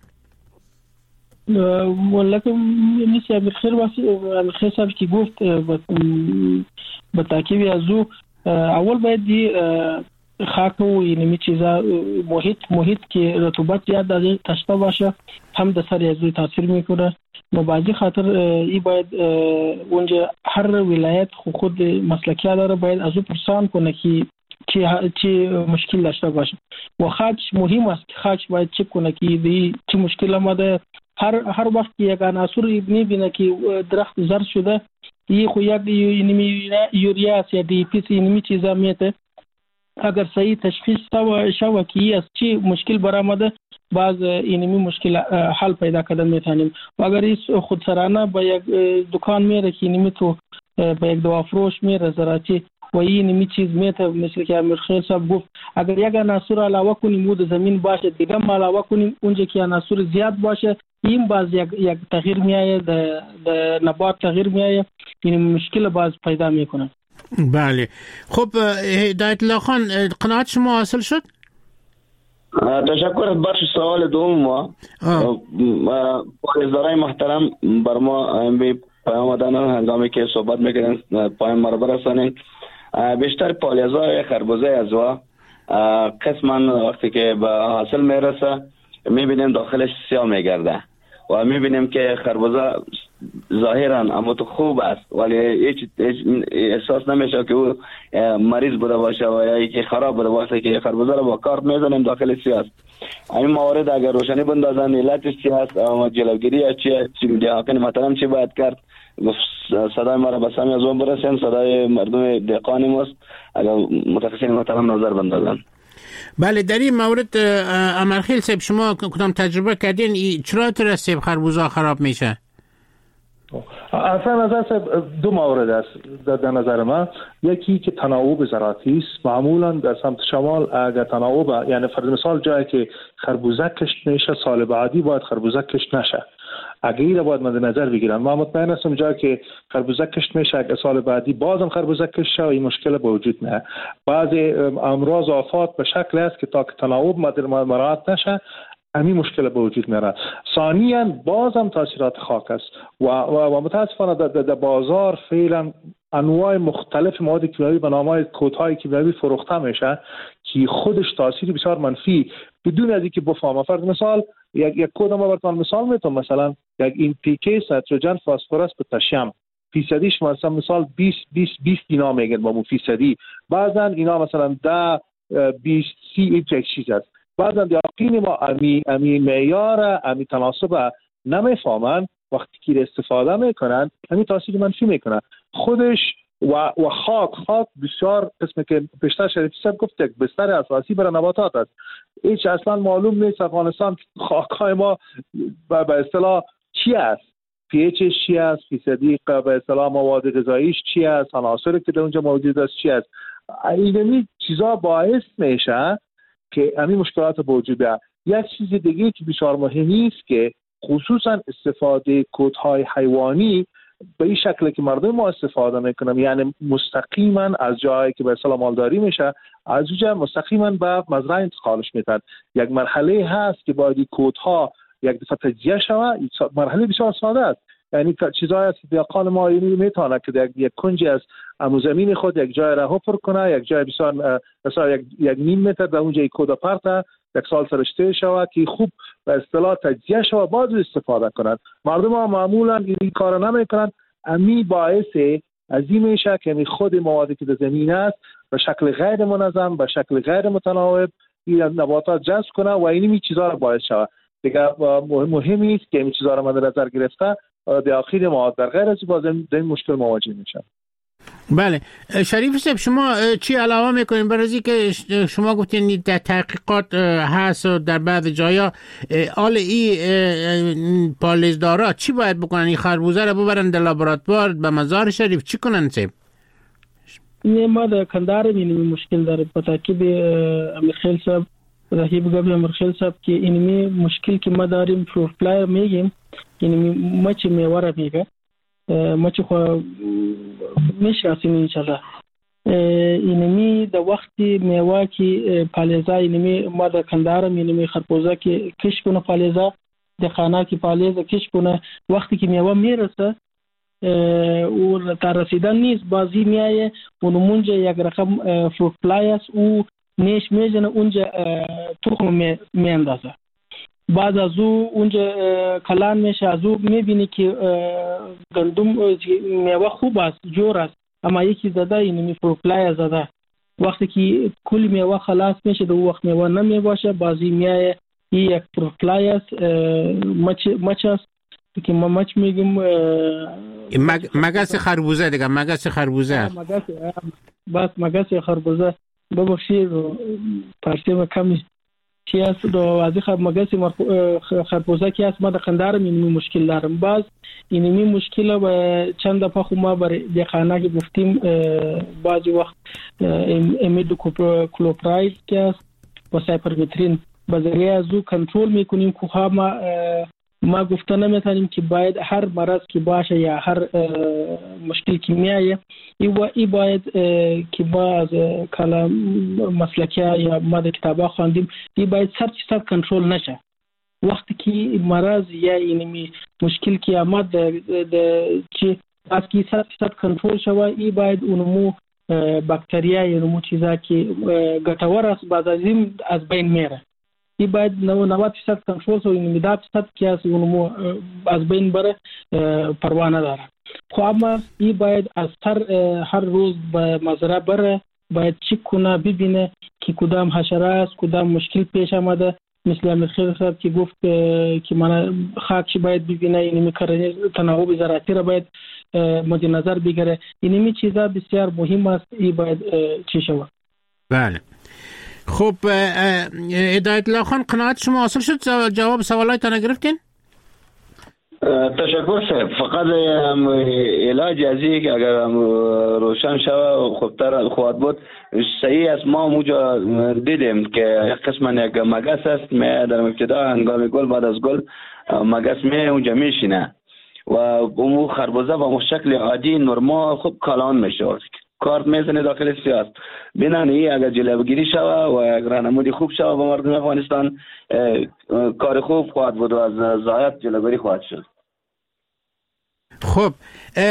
ولکه میشه بخیر بخیر صاحب که گفت به تاکید از او اول باید خاک و اینمی چیزا محیط که رطوبت زیاد داشته باشه هم در سر از تاثیر میکنه. مبازی خاطر ای باید اونجا هر ولایت خود مسلکی داره، باید از او پرسان کنه که چی مشکل داشته باشه و خاک مهم است که خاک باید چک کنه که چی مشکل آمده. هر وقت یک عناصر میبینه که درخت زرد شده، یه خو یک یوریا است یا دی پی اینمی چیزا میته، اگر صحیح تشخیص شود که از چی مشکل برآمده باز اینمی مشکل حل پیدا کردن میتونیم. و اگر این خودسرانه با یک دکان میره که اینمی تو با یک دوا فروش میره زراعتی و اینمی چیز میته، مثل که امیر صاحب گفت اگر یک عناصر علاوه کنیم بود زمین باشه، دیگه ما علاوه کنیم اونجا که عناصر زیاد باشه، این باز یک تغییر میایه در نبات تغییر میایه، این مشکل باز پیدا میکنه. بله خب هدایت الله خان قناعت شما حاصل شد؟ تشکر. بخش سوال دوم ما پایزدارای محترم بر ما پیام دادن هنگامی که صحبت میکنن پایان ما رو برسانین. بیشتر پالیزای خربوزه از و قسما وقتی که به حاصل میرسه میبینیم داخلش سیاه میگرده و میبینیم که خربوزه ظاهرا اما تو خوب است ولی هیچ احساس نمیشه که او مریض بوده باشه و یا که خراب بوده باشه که خربوزه رو با کارت میزنیم داخل سیاه است. این موارد اگر روشنی بندازن علتش چی است و جلوگیری چی حاکم محترم چی باید کرد، صدای ما را به سمع از اون برسیم، صدای مردم دهقان ماست، اگر متخصصین محترم نظر بندازن. بله در این مورد امرخیل صاحب شما کدام تجربه کردین؟ چرا ترسیب خربوزه خراب میشه؟ اصلا نظر دو مورد است در نظر من. یکی که تناوب زراعتی است. معمولا در سمت شمال اگر تناوب، یعنی فرض مثال جایی که خربوزه کشت میشه سال بعدی باید خربوزه کشت نشه، اگر این باید مد نظر بگیرن. من مطمئن هستم جایی که خربوزه کشت میشه اگر سال بعدی بازم خربوزه کشت شه این مشکل به وجود نه. بعضی امراض و آفات به شکل است که تا که تناوب مراعات نشه همین مشکل به وجود میاد. ثانیاً بازم تاثیرات خاک است و متاسفانه در بازار فعلا انواع مختلف مواد کیمیایی به نام کودهای کیمیایی فروخته میشه که خودش تاثیر بسیار منفی بدون از اینکه بفهمم. فرض مثال یک کود ما براتون مثال میتونم، مثلا یک این پی کی نایتروژن فسفرس پتاسیم فیصدیش مثلا 20 اینا میگن با مو فیصدی، بعضا اینا مثلا 10 20 30 چیز است. بعضا دیاقین ما امی معیار امی تناسب نمیفهمن، وقتی که استفاده میکنن همین تاثیر منفی میکنن خودش. و خاک بسیار قسمی که بیشتر شریفی صاحب گفت یک بستر اساسی برای نباتات است. هیچ اصلا معلوم نیست افغانستان خاک‌های ما به اصطلاح چی است، پی ایچش چی است، فیصدی به اصطلاح مواد غذاییش چی است، عناصری که در اونجا موجود است چی است. این چیزا باعث میشه که همین مشکلات وجود بیاد. یک چیز دیگه که بسیار مهمی است که خصوصا استفاده کودهای حیوانی به این شکل که مردم ما استفاده میکنن، یعنی مستقیما از جایی که به اصطلاح مالداری میشه از اونجا مستقیما به مزرعه انتقالش میدن. یک مرحله هست که باید کودها یک دفعه تجزیه شود. مرحله بسیار ساده است. یعنی چیزایی است که دیقان ما میتونه که در یک کنجی از زمین خود یک جای را حفر کنه، یک جای بسیار مثلا یک نیم متر در اونجا کود پرت یک سال سرشته شود که خوب به اصطلاح تجزیه شود بعد استفاده کنند. مردم ها معمولا این کار نمیکنند. امی باعث از این میشه که خود موادی که در زمین است به شکل غیر منظم، به شکل غیر متناوب این نباتات جذب کنه و این چیزا را باعث شود. دیگه مهمی است که این چیزا را مد نظر گرفته در آخر مواد در غیر از باز این مشکل مواجه میشن. بله شریف صاحب شما چی علاوه میکنین برای که شما گفتین در تحقیقات هست و در بعض جایا حال این پالایشدارا چی باید بکنن؟ این خربوزه رو ببرن در لابراتوار به مزار شریف چی کنن صاحب؟ این ما در کندهار می‌بینیم مشکل داره به ترکیب امیرخیل صاحب رهیب گابی امیرخیل صاحب که اینمی مشکل که ما داریم فروت فلای میگیم اینمی مچ میوه میگه مچ خو میشناسیم انشالله اینمی د وقتی میوه که پالیزا اینمی ما در کندهار اینمی خربوزه که کش کنه پالیزا د خانه که پالیزا کش کنه وقتی که میوه میرسه او تا رسیدن نیست بازی میایه اونمونجا یک رقم فروت فلای است او نیش میزنه اونجا تخم میاندازه بعد از اونجا کلان میشه از او میبینی که گندم میوه خوب است جور است اما یکی زده این فروت فلای زده وقتی که کل میوه خلاص میشه دو وقت میوه نمیباشه بازی میایه یک فروت فلای است مچ است که ما مچ میگیم مگس خربوزه دیگه مگس خربوزه بس مگس خربوزه ببخشید پارسی ما کمی چی است دو وازی مگس خربوزه کی است ما در کندهار می مشکل دارم باز اینمی مشکل و چند دفعه خو ما بر دخانه که گفتیم بعضی وقت امید کلوپراید کی است و سایپرمترین بذریعه از او کنترل میکنیم که ما گفته نمیتونیم که باید هر مرض که باشه یا هر مشکل که میایه ای باید که ما از کلام مسلکی یا ما در کتابا خواندیم ای باید سر کنترل نشه وقتی که مرض یا اینمی مشکل که آمد چی از کی سر کنترل شوه ای باید اونمو باکتریا یا اونمو چیزا که گټور است بعد از بین میره ای باید 90% کنترل شو این 10% که از اونمو از بین بره پروا نداره خو اما ای باید از هر روز به مزرعه بره باید چک کنه ببینه که کدام حشره است کدام مشکل پیش آمده مثل امیرخیل صاحب که گفت که من خاکش باید ببینه اینمی تناوب زراعتی را باید مد نظر بگیره اینمی چیزا بسیار مهم است ای باید چی شود. بله خب هدایت الله خان قناعت شما حاصل شد جواب سوالاتتان گرفتین؟ تشکر صاحب فقط علاج ازی که اگر روشن شود خوبتر خواهد بود صحیح است ما موجا دیدیم که قسما یک مگس است در ابتدا هنگام گل بعد از گل مگس اونجا میشینه و اون خربوزه با شکل عادی نرمال خوب کلان میشه کارت میزنه داخل سیاست بینن این اگر جلوگیری شود و اگر راهنمایی خوب شود به مردم افغانستان کار خوب خواهد بود و از ضایعات جلوگیری خواهد شد. خب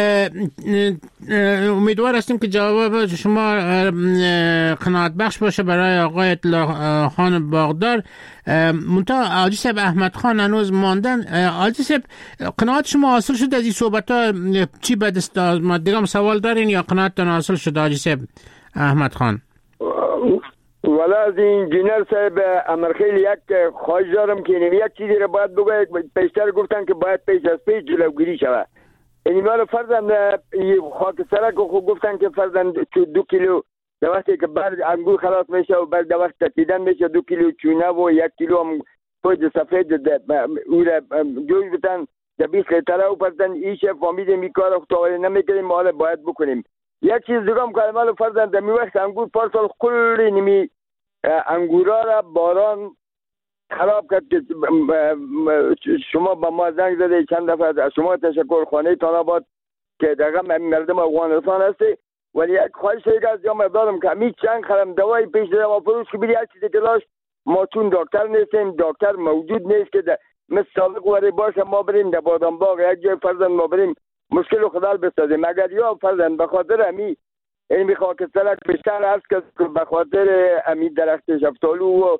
امیدوار هستیم که جواب شما قناعت بخش باشه برای آقای اطلاع خان باغدار. منتها حاجی صاحب احمد خان هنوز ماندن. حاجی صاحب قناعت شما حاصل شد از این صحبت ها چی بعد است؟ ما دیگه سوال دارین یا قناعتتان حاصل شد حاجی صاحب احمد خان؟ والا از انجینر صاحب امرخیل یک خواهش دارم که یک چیزی رو باید بگوید پیشتر گفتن که باید پیش از پیش جلوگیری شود یعنی مال فرضاً خاک سرک خود گفتن که فرضاً 2 کیلو در وقتی که بعد انگور خلاص میشه و بعد در وقت تکیدن میشه 2 کیلو چونه و 1 کیلو هم پوید سفید او را جوش بتن در 20 لیتره و فرضاً ایش فامیده میکار و تاوری نمیکنیم ما باید بکنیم یک چیز دیگه هم که مال فرضاً در می وقت انگور پارسال کلی نمی انگورا را باران خراب کرد که شما با ما زنگ زده چند دفعه از شما تشکر خانه تاناباد که دقیقا مردم افغانستان هستی ولی یک خواهش دیگه از جامعه دارم که همیچ چند خرم دوای پیش دارم و فروش که بیدی هر چیزی که داشت ما چون دکتر نیستیم دکتر موجود نیست که مثل سابق وری باشه ما بریم در بادام باغ یک جای فرزند ما بریم مشکل خدا بسازیم. اگر یا فرزند به خاطر امی این خاکسترک بیشتر هست که به خاطر امی درخت شفتالو و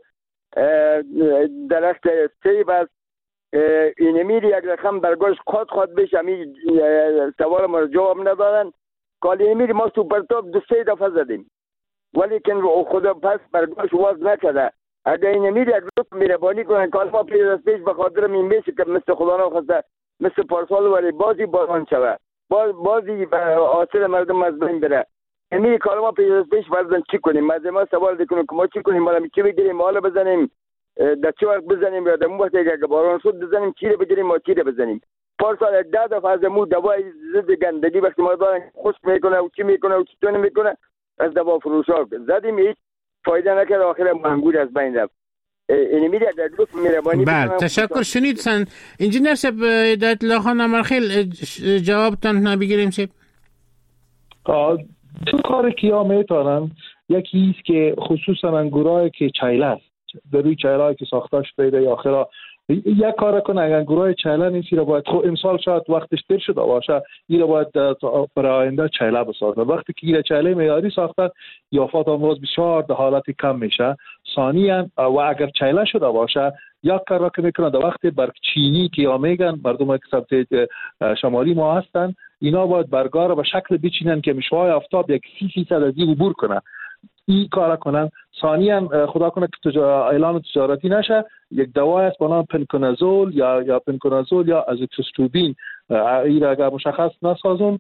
درخت سیب است این میری یک رقم برگاش خود بشه امی سوال ما جواب ندارن. کالی میری ما سوپرتاپ 2-3 دفعه زدیم ولی که خدا پس برگاش واز نکده. اگر این میری یک روز میربانی کنن کال ما پیش از پیش به خاطر این میشه که مثل خدا نخواسته مثل پارسال ولی بازی باران شوه بازی آسر مردم از بین بره. یعنی کار ما پیش فرزن چی کنیم؟ مردم ما سوال دیکنیم که ما چی کنیم؟ ما چی بگیریم؟ حالا بزنیم در چه وقت بزنیم یا در اون وقت اگر باران شد بزنیم چی رو بگیریم ما چی رو بزنیم؟ پارسال 10 دفعه از مو دوای ضد گندگی وقتی ما دارن خشک میکنه و چی میکنه و چطور میکنه از دوا فروشا زدیم هیچ فایده نکرد آخر منگور از بین رفت. بله تشکر. شنید سن انجینر صاحب هدایت الله خان امرخیل جوابتان بگیریم صاحب. دو کاری که ها میتونن یکی است که خصوصا انگورایی که چایله است در روی چایله‌ای که ساخته شده یا آخرا یک کار کنه اگر انگورای چایله نیست را باید خب امسال شاید وقتش دیر شده باشه این را باید برای آینده چایله بسازه. وقتی که این چایله معیاری ساختن یافات امروز بسیار در حالت کم میشه. ثانیاً و اگر چایله شده باشه یک کار را که میکنن در وقت برگ چینی که یا میگن مردم که سمت شمالی ما هستن اینا باید برگا را به شکل بچینن که مشوای آفتاب 30% از این عبور کنه. این کار کنن. ثانیاً خدا کنه که اعلان تجارتی نشه یک دوای است به نام پنکونازول یا پنکونازول یا ازوتروسپین این اگر مشخص نسازم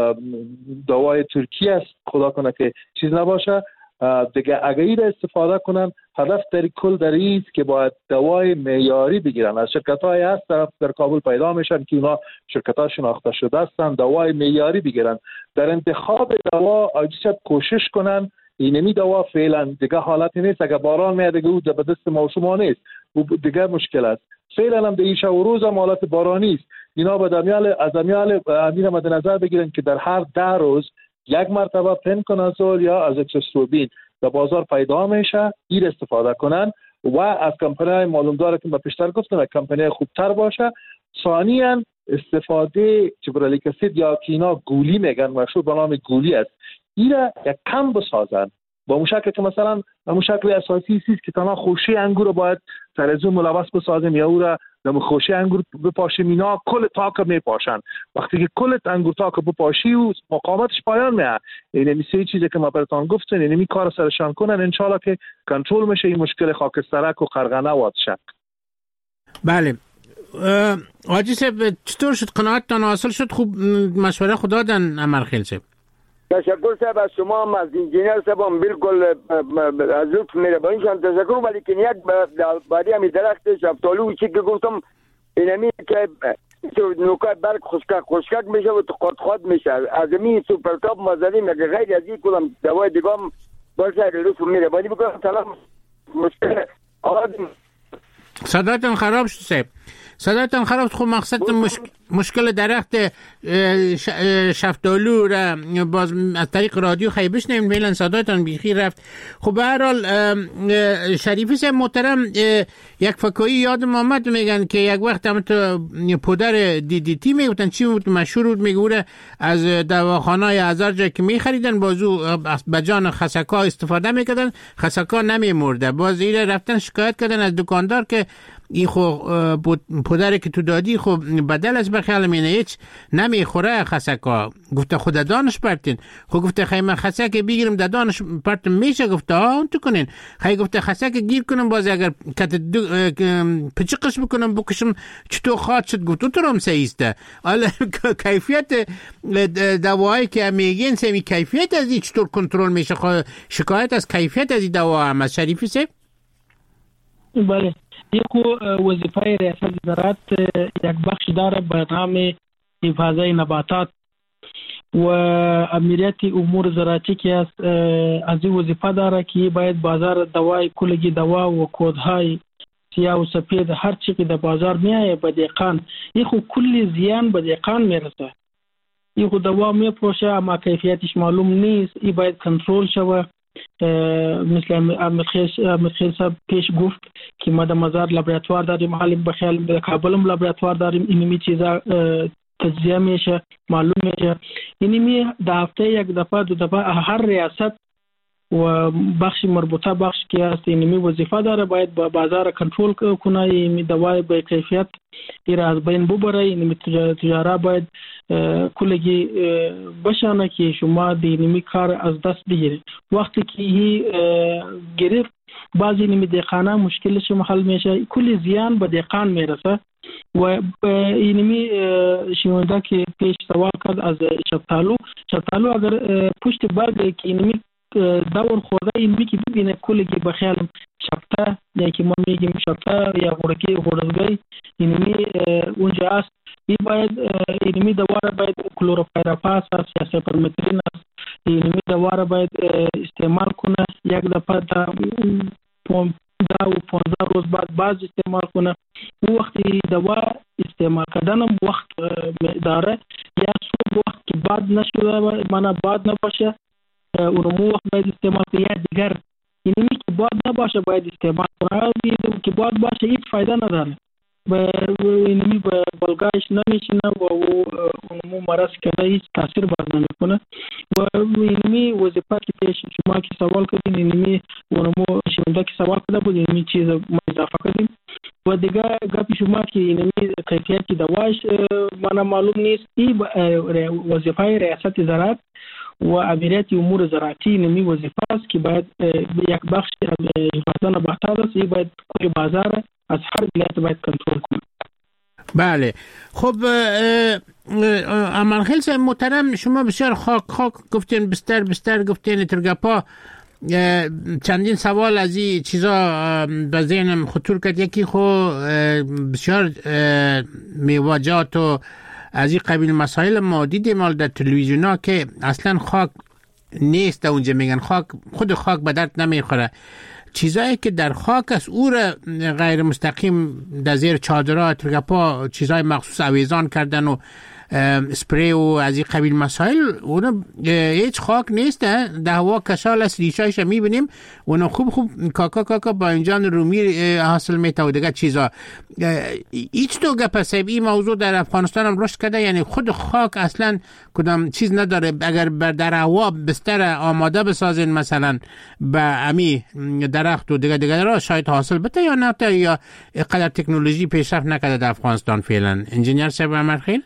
دوای ترکیه است خدا کنه که چیز نباشه دیگه. اگر این استفاده کنن هدف در کل در است که باید دوای معیاری بگیرن. از شرکت‌های هست در کابل پیدا میشن که اونا شرکت‌ها شناخته شده هستن دوای معیاری بگیرن. در انتخاب دوا عاجزیت کوشش کنن اینمی دوا فعلا دیگه حالتی نیست. اگر باران میاد دیگه او به دست ما شما نیست دیگه مشکل است. فعلا هم این شب و روز هم حالت بارانی است. اینا به از امیال امیر مد نظر بگیرن که در هر 10 روز یک مرتبه پنکونازول یا ازوتروسپین در بازار پیدا میشه این استفاده کنن و از کمپانی معلوم داره که من پیشتر گفتم کمپانی خوبتر باشه. ثانیاً استفاده جبرئیلیک اسید یا که اینا گولی میگن مشهور به نام گولی است این را یک کم بسازن با اون شکل که مثلا اون شکل اساسی است که تنها خوشه انگور رو باید سر از اون ملوث بسازیم یا او را در خوشه انگور بپاشیم. اینا کل تاک میپاشن. وقتی که کل انگور تاک بپاشی و مقاومتش پایان میاد این سه چیزی که ما براتون گفتن این کار سرشان کنن ان شاء الله که کنترل میشه این مشکل خاکسترک و قرغنه و آتشک. بله حاجی صاحب چطور شد قناعتتان حاصل شد؟ خوب مشوره خدا دادن امرخیل صاحب. تشکر صاحب از شما هم از انجینیر صاحب هم بالکل از لطف مهربانیشان تشکر. ولی که یک بعدی همی درخت شفتالو چی که گفتم اینمی که نوکای برگ خشکک میشه و خود میشه از این سوپرتاپ ما زدیم اگه غیر از این کدام دوای دیگه هم باشه لطف مهربانی بکنم. سلام مشکل آدم صداتون خراب شد صاحب. صداتون خراب. خب مقصد مشکل درخت شفتالو را باز از طریق رادیو خیلی بشنیم فعلا صداتون بیخی رفت. خب به هر حال شریفی صاحب محترم یک فکایی یادم آمد میگن که یک وقت هم تو پودر DDT میگفتن چی بود مشهور بود میگوره از دواخانه‌های هزار جا که میخریدن بازو به جان خسکا استفاده میکردن خسکا نمیمرده. باز ایره رفتن شکایت کردن از دکاندار که این خو پودر که تو دادی خب بدل از بخیال مینه هیچ نمیخوره خسکا. گفته خود دانش پرتین. خب گفته خیلی من خسک بگیرم در دانش پرتم میشه. گفته اون تو کنین. خیلی گفته خسک گیر کنم باز اگر پچقش بکنم بکشم چطور خواد شد. گفت تو هم سیسته. حالا کیفیت دوایی که میگین سمی کیفیت از این چطور کنترل میشه؟ شکایت از کیفیت از این دوا هم از شریفی صاحب؟ بله یکو وظیفه ریاست زراعت یک بخش داره به نام حفاظت نباتات و امنیت امور زراعتی که از این وظیفه داره که باید بازار دوای کلگی دوا و کودهای سیاه و سفید هر چی که در بازار میایه به دهقان یکو کلی زیان به دهقان میرسه. یکو دوا میپروشه اما کیفیتش معلوم نیست. این باید کنترل شوه. مثل احمد صاحب پیش گفت که ما در مزار لابراتوار داریم، حالی بخیال در کابل هم لابراتوار داریم، اینمی چیزا تجزیه میشه، معلوم میشه. اینمی در هفته یک دفعه دو دفعه هر ریاست و بخش مربوطه بخش که است اینمی وظیفه داره باید با بازار کنترل کنه، این دوای به کیفیت ایرا از بین ببره. اینمی تجارت باید کلگی بشانه که شما اینمی کار از دست بگیرید. وقتی که گرفت بعضی اینمی دهقانا مشکلش حل میشه، کل زیان به دهقان میرسه. و اینمی شنونده که پیش سوال کرد از شفتالو اگر پشت برگ که اینمی دور خورده اینمی که ببینه کلگی بخیال شفته یا که ما میگیم شفته یا غورکی غورزگی اینمی اونجا است، این باید اینمی دواره باید کلوروپیرپاس است یا سپرمترین است، اینمی دواره باید استعمال کنه. یک دفعه تا 15 روز بعد باز استعمال کنه. وقتی دوا استعمال کردنم وقت داره یا صبح وقت که بعد نشده معنی بعد نباشه اونمو وقت باید استعمال کنه یا دیگر اینمی که بعد نباشه باید استعمال کنه. که بعد باشه هیچ فایده نداره، اینمی به بلگاش نمیشینه و اونمو مرض کنه هیچ تاثیر باز نمیکنه. و اینمی وظیفه که پیش شما که سوال کردین اینمی اونمو شنونده که سوال کرده بود اینمی چیز ما اضافه کردیم. و دیگه گپی شما که اینمی کیفیت دواش معنا معلوم نیست، این وظیفه ریاست زراعت و امنیت امور زراعتی اینمی وظیفه است که باید یک بخش از حفاظت نباتات است، این باید کل بازار از هر ولایت باید کنترل کنه. بله خب امانخیل صاحب محترم، شما بسیار خاک گفتین، بستر گفتین، ترگپا چندین سوال از این چیزا به ذهنم خطور کرد. یکی خو بسیار میواجهات و از این قبیل مسائل ما دیدیم مال در تلویزیون ها که اصلا خاک نیست، اونجا میگن خود خاک به درد نمیخوره. چیزایی که در خاک است او را غیر مستقیم در زیر چادرها ترگپا چیزای مخصوص اویزان کردن و اسپری و از این قبیل مسائل، اون هیچ خاک نیست، در هوا کشال است، ریشایش میبینیم اون خوب کاکا با انجان رومی حاصل میته و دیگه چیزا. هیچ تو گپ این موضوع در افغانستان هم رشد کرده، یعنی خود خاک اصلا کدام چیز نداره. اگر در هوا بستر آماده بسازین مثلا به امی درخت و دیگه را شاید حاصل بده یا نه، یا قدر تکنولوژی پیشرفت نکرده در افغانستان فعلا. انجینیر صاحب امرخیل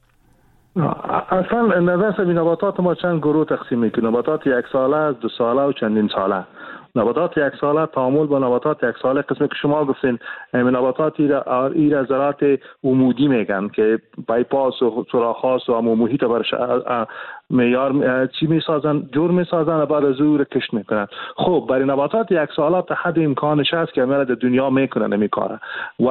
اصلا نظر سبی نباتات ما چند گروه تقسیم میکنیم: نباتات یک ساله، 2 ساله و چندین ساله. نباتات یک ساله تعامل با نباتات یک ساله قسمی که شما گفتین نباتات ایره زراعت عمودی میگن که بایپاس و سوراخ‌هاست و محیط برش معیار چی میسازن، جور میسازن و بعد از او کشت میکنن. خب برای نباتات یک ساله تا حد امکانش هست که عمل در دنیا میکنن نمی کاره، و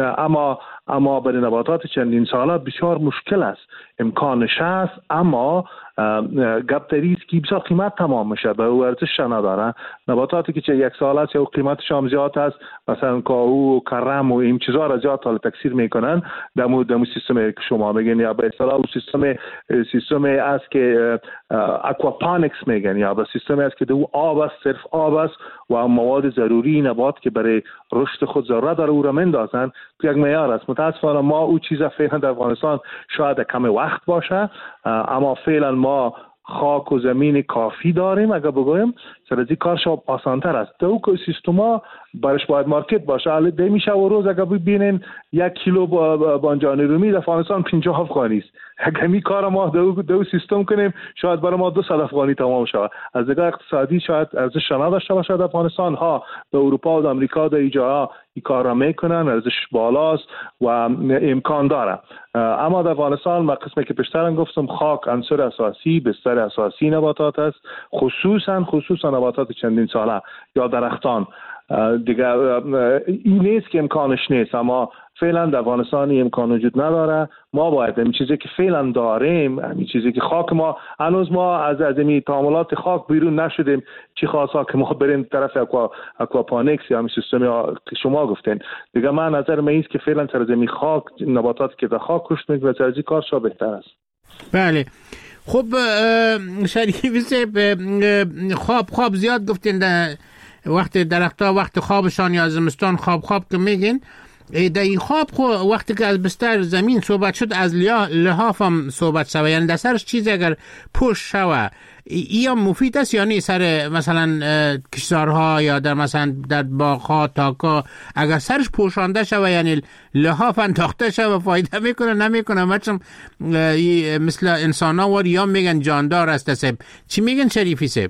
اما برای نباتات چندین ساله بسیار مشکل است. امکانش هست اما گپ دریست که بسیار قیمت تمام میشه، به او ارزش نداره. نباتاتی که چه یک سال است یا قیمتش هم زیاد است، مثلا کاهو و کرم و این چیزا را زیاد حال تکثیر میکنن دمو سیستم که شما میگین، یا به اصطلاح سیستم است که اکواپونیکس میگن، یا به سیستم است که دو آب است، صرف آب است و مواد ضروری نبات که برای رشد خود ضرورت داره او را میندازن که یک معیار است. متاسفانه ما او چیزا فعلا در افغانستان شاید کم وقت باشه، اما فعلا ما خاک و زمین کافی داریم. اگر بگویم سر از این کارش آسانتر است. دو سیستما برش باید مارکت باشه. حالا ده میشه و روز اگر ببینین 1 کیلو بانجان رومی در افغانستان 50 افغانی است. اگر می کار ما دو سیستم کنیم شاید برای ما 200 افغانی تمام شود. از نگاه اقتصادی شاید ارزش نداشته باشه. در افغانستان ها در اروپا و در امریکا در اینجا این کار را میکنن، ارزش بالاست و امکان داره. اما در افغانستان ما قسمی که پیشترم گفتم خاک عنصر اساسی، بستر اساسی نباتات است، خصوصا نباتات چندین ساله یا درختان. دیگه این نیست که امکانش نیست، اما فعلا در افغانستان این امکان وجود نداره. ما باید این چیزی که فعلا داریم، این چیزی که خاک ما هنوز ما از این تعاملات خاک بیرون نشدیم، چی خاصا که ما بریم طرف اکواپونیکس یا همین سیستم که شما گفتین. دیگه من نظر من است که فعلا سر زمین خاک نباتات که در خاک رشد میکنه سر از این کار شا بهتر است. بله خب شریفی صاحب، خواب زیاد گفتین وقت درختها وقت خوابشان یا زمستان خواب که میگین در این خواب وقتی که از بستر زمین صحبت شد از لحاف هم صحبت شوه، یعنی در سرش چیز اگر پشت شوه یا مفید است یا نه؟ سر مثلا کشتارها یا در مثلا در باغها تاکا اگر سرش پوشانده شوه یعنی لحاف انداخته شوه فایده میکنه نمیکنه؟ مثل انسان ها و یا میگن جاندار است صاحب، چی میگن شریفی صاحب؟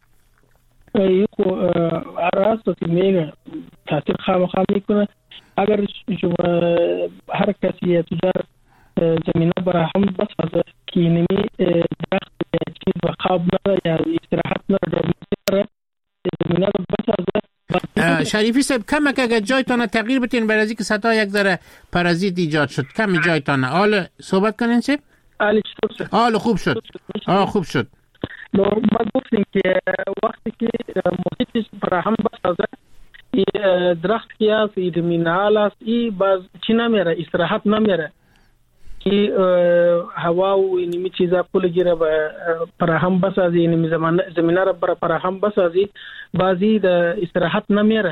راست که میگه تاثیر خام میکنه. اگر شما هر کسی تجار زمینه برای هم بسازه که نمی درخت چیز و خواب نداره یا استراحت نداره زمینه رو بسازه. شریفی صاحب کم که جایتان تغییر بتین برای از اینکه ستا یک ذره پرازیت ایجاد شد، کم جایتان حال صحبت کنین صاحب؟ حالی چطور شد؟ حال خوب شد. خوب شد. ما گفتیم که وقتی که محیطش برای هم بسازه درخت که است این مینال است این باز چی نمیره استراحت نمیره که هوا و اینمی چیزا کل گیره فراهم بسازی اینمی زمینه را فراهم بسازی بازی در استراحت نمیره.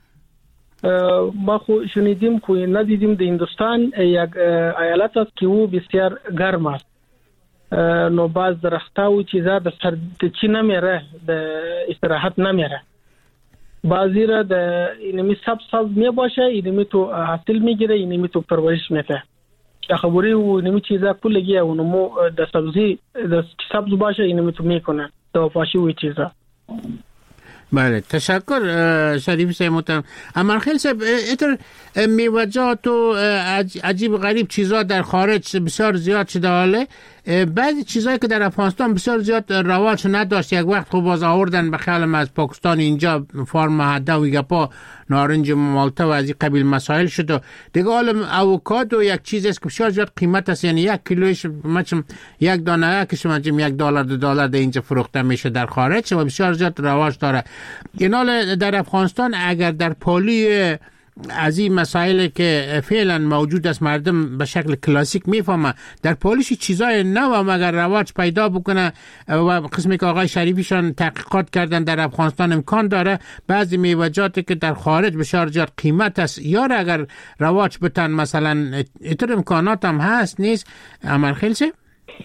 ما خو شنیدیم که ندیدیم در هندوستان یک ایالت است که او بسیار گرم است، نو باز درختا و چیزا در سر چی نمیره در استراحت نمیره. بعضی را در اینمی سبز می باشه اینمی تو حاصل میگیره اینمی تو پرورش میده خبری و اینمی چیزا کلگی اونمو در سبزی در سبز باشه اینمی تو میکنه دو پاشی و چیزا. بله تشکر شریف صاحب محترم. اما خیلی صاحب ایتر میوجات و عجیب غریب چیزا در خارج بسیار زیاد شده حاله، بعضی چیزایی که در افغانستان بسیار زیاد رواج نداشت یک وقت خوب باز آوردن به خیالم از پاکستان اینجا فارم مهده و گپا نارنج مالته و از این قبیل مسائل شد و دیگه حالا اوکادو یک چیزی است که بسیار زیاد قیمت است، یعنی یک کیلویش مچم یک دانه که شما $1 $2 در اینجا فروخته میشه در خارج و بسیار زیاد رواج داره. این حال در افغانستان اگر در پالی از این مسائل که فعلا موجود است مردم به شکل کلاسیک میفهمه در پالیش چیزای نو مگر رواج پیدا بکنه و قسمی که آقای شریفیشان تحقیقات کردن در افغانستان امکان داره بعضی میوجاتی که در خارج بسیار زیاد قیمت است یا اگر رواج بتن مثلا اینطور امکانات هم هست نیست؟ عمل خیلی سه؟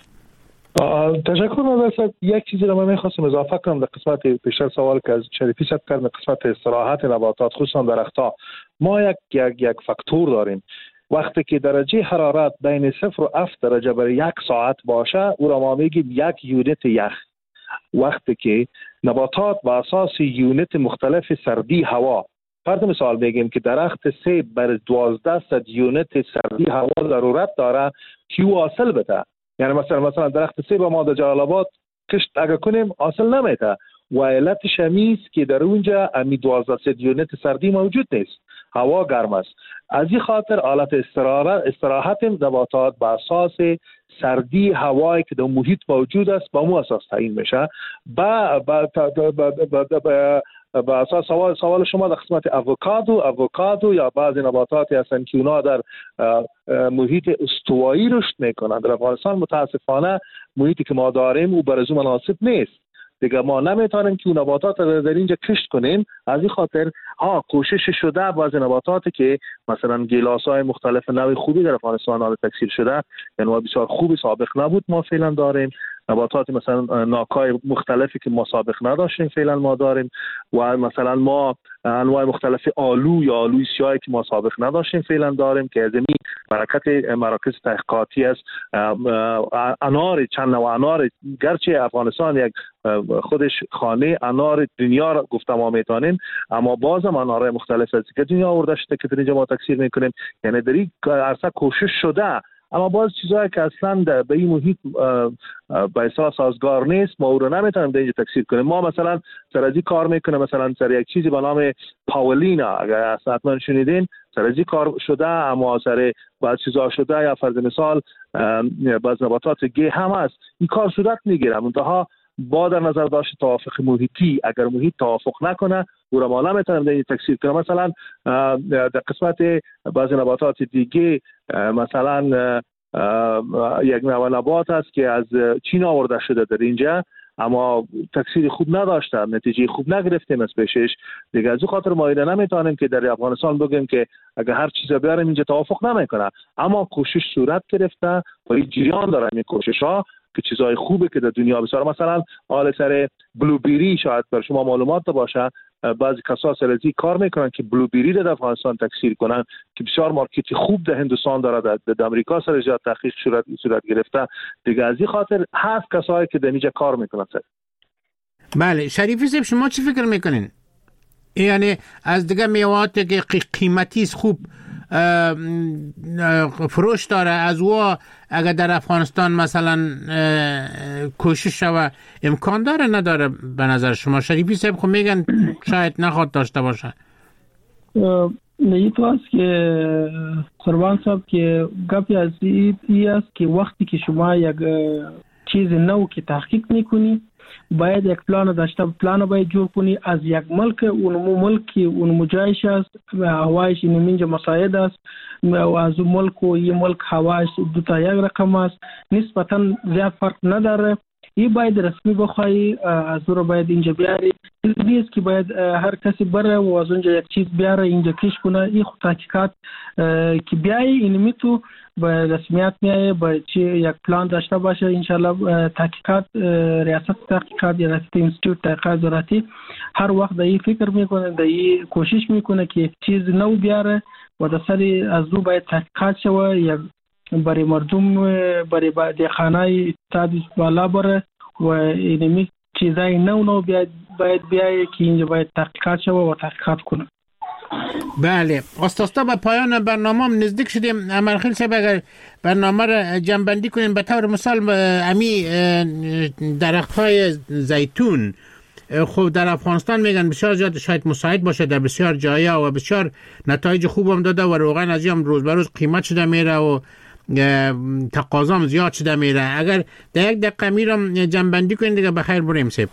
تشکر مدرسه. یک چیزی رو من میخواستم اضافه کنم در قسمت پیشتر سوال که از شریفی صاحب کردن قسمت استراحت نباتات خصوصا درختها. ما یک فاکتور داریم وقتی که درجه حرارت بین 0 و 7 درجه برای 1 ساعت باشه او را ما میگیم 1 یونت یخ. وقتی که نباتات با اساس یونت مختلف سردی هوا فرض مثال میگیم که درخت سیب بر 1200 یونت سردی هوا ضرورت داره که او حاصل بده. یعنی مثلا درخت سیب ما در جلال آباد کشت اگر کنیم حاصل نمیده و علت شمیز که در اونجا امی 1200 یونت سردی موجود نیست، هوا گرم است. از این خاطر حالت استراحت نباتات با اساس سردی هوایی که در محیط موجود است با مو اساس تعیین میشه. با اساس سوال شما در قسمت اوکادو یا بعضی نباتاتی هستند که اونا در محیط استوایی رشد میکنند. در افغانستان متاسفانه محیطی که ما داریم او برای مناسب نیست دیگه، ما نمیتونیم که اون نباتات رو در اینجا کشت کنیم. از این خاطر کوشش شده بعضی نباتاتی که مثلا گیلاس‌های مختلف نوع خوبی در افغانستان تکثیر شده، یعنی بسیار خوبی سابق نبود ما فعلا داریم. نباتات مثلا ناکای مختلفی که ما سابق نداشتیم فعلا ما داریم و مثلا ما انواع مختلف آلو یا آلوی سیاهی که ما سابق نداشتیم فعلا داریم که از این برکت مراکز تحقیقاتی است. انار چند نوع انار، گرچه افغانستان یک خودش خانه انار دنیا را گفته ما میتونیم، اما بازم انارهای مختلف از که دنیا آورده شده که در اینجا ما تکثیر میکنیم. یعنی در این عرصه کوشش شده، اما باز چیزایی که اصلا به این محیط به احساس سازگار نیست ما او رو نمیتونیم در اینجا تکثیر کنیم. ما مثلا سر از این کار میکنیم، مثلا سر یک چیزی به نام پاولینا اگر حتما شنیدین، سر از این کار شده، اما سر بعض چیزا شده یا فرض مثال بعض نباتات گی هم هست. این کار صورت میگیره منتها با در نظر داشت توافق محیطی. اگر محیط توافق نکنه او را ما نمیتونیم در این تکثیر کنیم. مثلا در قسمت بعضی نباتات دیگه مثلا یک نوع نبات است که از چین آورده شده در اینجا، اما تاثیر خوب نداشته، نتیجه خوب نگرفتیم از پیشش. دیگه از او خاطر ما اینا نمیتونیم که در افغانستان بگیم که اگر هر چیز بیاریم اینجا توافق نمیکنه، اما کوشش صورت گرفته و این جریان داره این کوشش ها که چیزای خوبه که در دنیا بسیار، مثلا حال سر بلوبری شاید بر شما معلومات باشه، بعضی کسا سرزی کار میکنن که بلوبری در افغانستان تکثیر کنن که بسیار مارکتی خوب در هندوستان داره، در امریکا سر زیاد تحقیق صورت گرفته. دیگه از این خاطر هست کسایی که در اینجا کار میکنن. بله شریفی صاحب شما چی فکر میکنین؟ یعنی از دیگه میوات که قیمتی خوب فروش داره، از او اگر در افغانستان مثلا کوشش شوه امکان داره نداره به نظر شما؟ شریفی صاحب خب میگن شاید نخواد داشته باشه. این تو است که سروان صاحب که گپی از این است که وقتی که شما یک چیز نو که تحقیق میکنی باید یک پلان داشته، پلان باید جور کنی از یک ملک، اون ملکی اون جایش است، هوایش اینجا مساعد است و از اون ملک و این ملک هوایش دو تا یک رقم است، نسبتا زیاد فرق نداره. این باید رسمی بخوایی، از اون رو باید اینجا بیاری، نیست که باید هر کسی بره و از اونجا یک چیز بیاره اینجا کش کنه. این خود تحقیقات که بیایی اینمی تو با رسمیت میایه، با چی یک پلان داشته باشه. انشالله تحقیقات ریاست تحقیقات یا ریاست انستیتوت تحقیقات زراعتی هر وقت در این فکر میکنه، در این کوشش میکنه که یک چیز نو بیاره و در سری از دو باید تحقیقات شوه یا برای مردم، برای دیخانه اقتصادی بالا بره و اینمی چیزای نو باید بیایه که اینجا باید تحقیقات شوه و تحقیقات کنه. بله استاد به پایان برنامه هم نزدیک شدیم. امرخیل صاحب اگر برنامه را جمع‌بندی کنیم، به طور مثال امی درخت‌های زیتون خب در افغانستان میگن بسیار زیاد شاید مساعد باشه در بسیار جایا و بسیار نتایج خوب هم داده و روغن از هم روز به روز قیمت شده میره و تقاضا هم زیاد شده میره. اگر در یک دقیقه میرم جمع‌بندی کنیم دیگه بخیر بریم صاحب.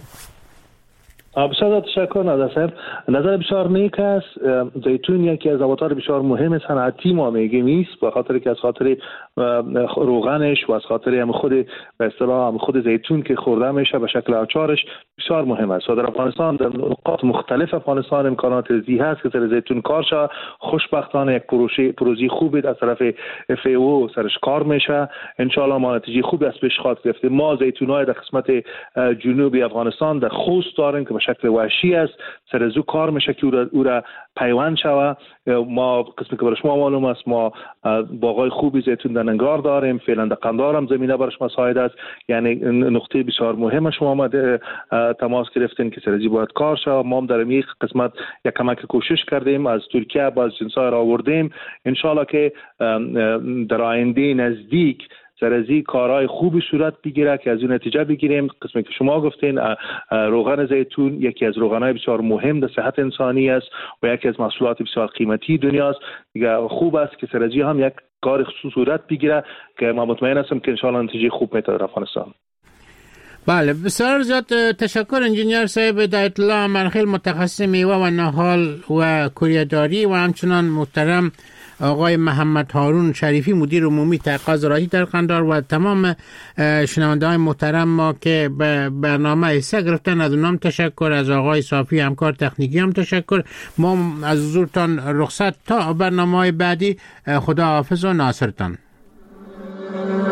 بسیار تشکر نادر صاحب. نظر بسیار نیک است. زیتون یکی از اوتار بسیار مهم صنعتی ما میگیم است، به خاطر که از خاطر روغنش و از خاطر هم خود به اصطلاح هم خود زیتون که خورده میشه به شکل اچارش بسیار مهم است. در افغانستان در نقاط مختلف افغانستان امکانات ریزی هست که سر زیتون کار شه. خوشبختانه یک پروژه خوبی از طرف FAO سرش کار میشه. ان شاء الله ما نتیجه خوبی از پیش خواهد گرفت. ما زیتونای در قسمت جنوبی افغانستان در خوست داریم که به شکل وحشی است، سر زو کار میشه که او را پیوند شوه. ما قسمی که برای شما معلوم است ما باغای خوبی زیتون در ننگار داریم، فعلا در قندار هم زمینه برش مساعد است. یعنی نقطه بسیار مهم شما تماس گرفتین که سرزی باید کار شوه. ما هم در این قسمت یک کمک کوشش کردیم، از ترکیه باز جنسای را آوردیم. ان شاء الله که در آینده نزدیک سرزی کارهای خوبی صورت بگیره که از اون نتیجه بگیریم. قسمی که شما گفتین روغن زیتون یکی از روغنهای بسیار مهم در صحت انسانی است و یکی از محصولات بسیار قیمتی دنیا است. دیگه خوب است که سرزی هم یک کار خصوصی صورت بگیره که ما مطمئن هستم که ان شاء الله نتیجه خوب میاد در افغانستان. بله بسیار زیاد تشکر انجینیر صاحب در اطلاع. مرخیل متخصص میوه و نهال و کوریه‌داری و همچنان محترم آقای محمد هارون شریفی مدیر عمومی تحقیقات زراعتی در قندار و تمام شنونده های محترم ما که به برنامه حصه گرفتن از اونام تشکر، از آقای صافی همکار تکنیکی هم تشکر. ما از حضورتان رخصت تا برنامه های بعدی. خدا حافظ و ناصرتان.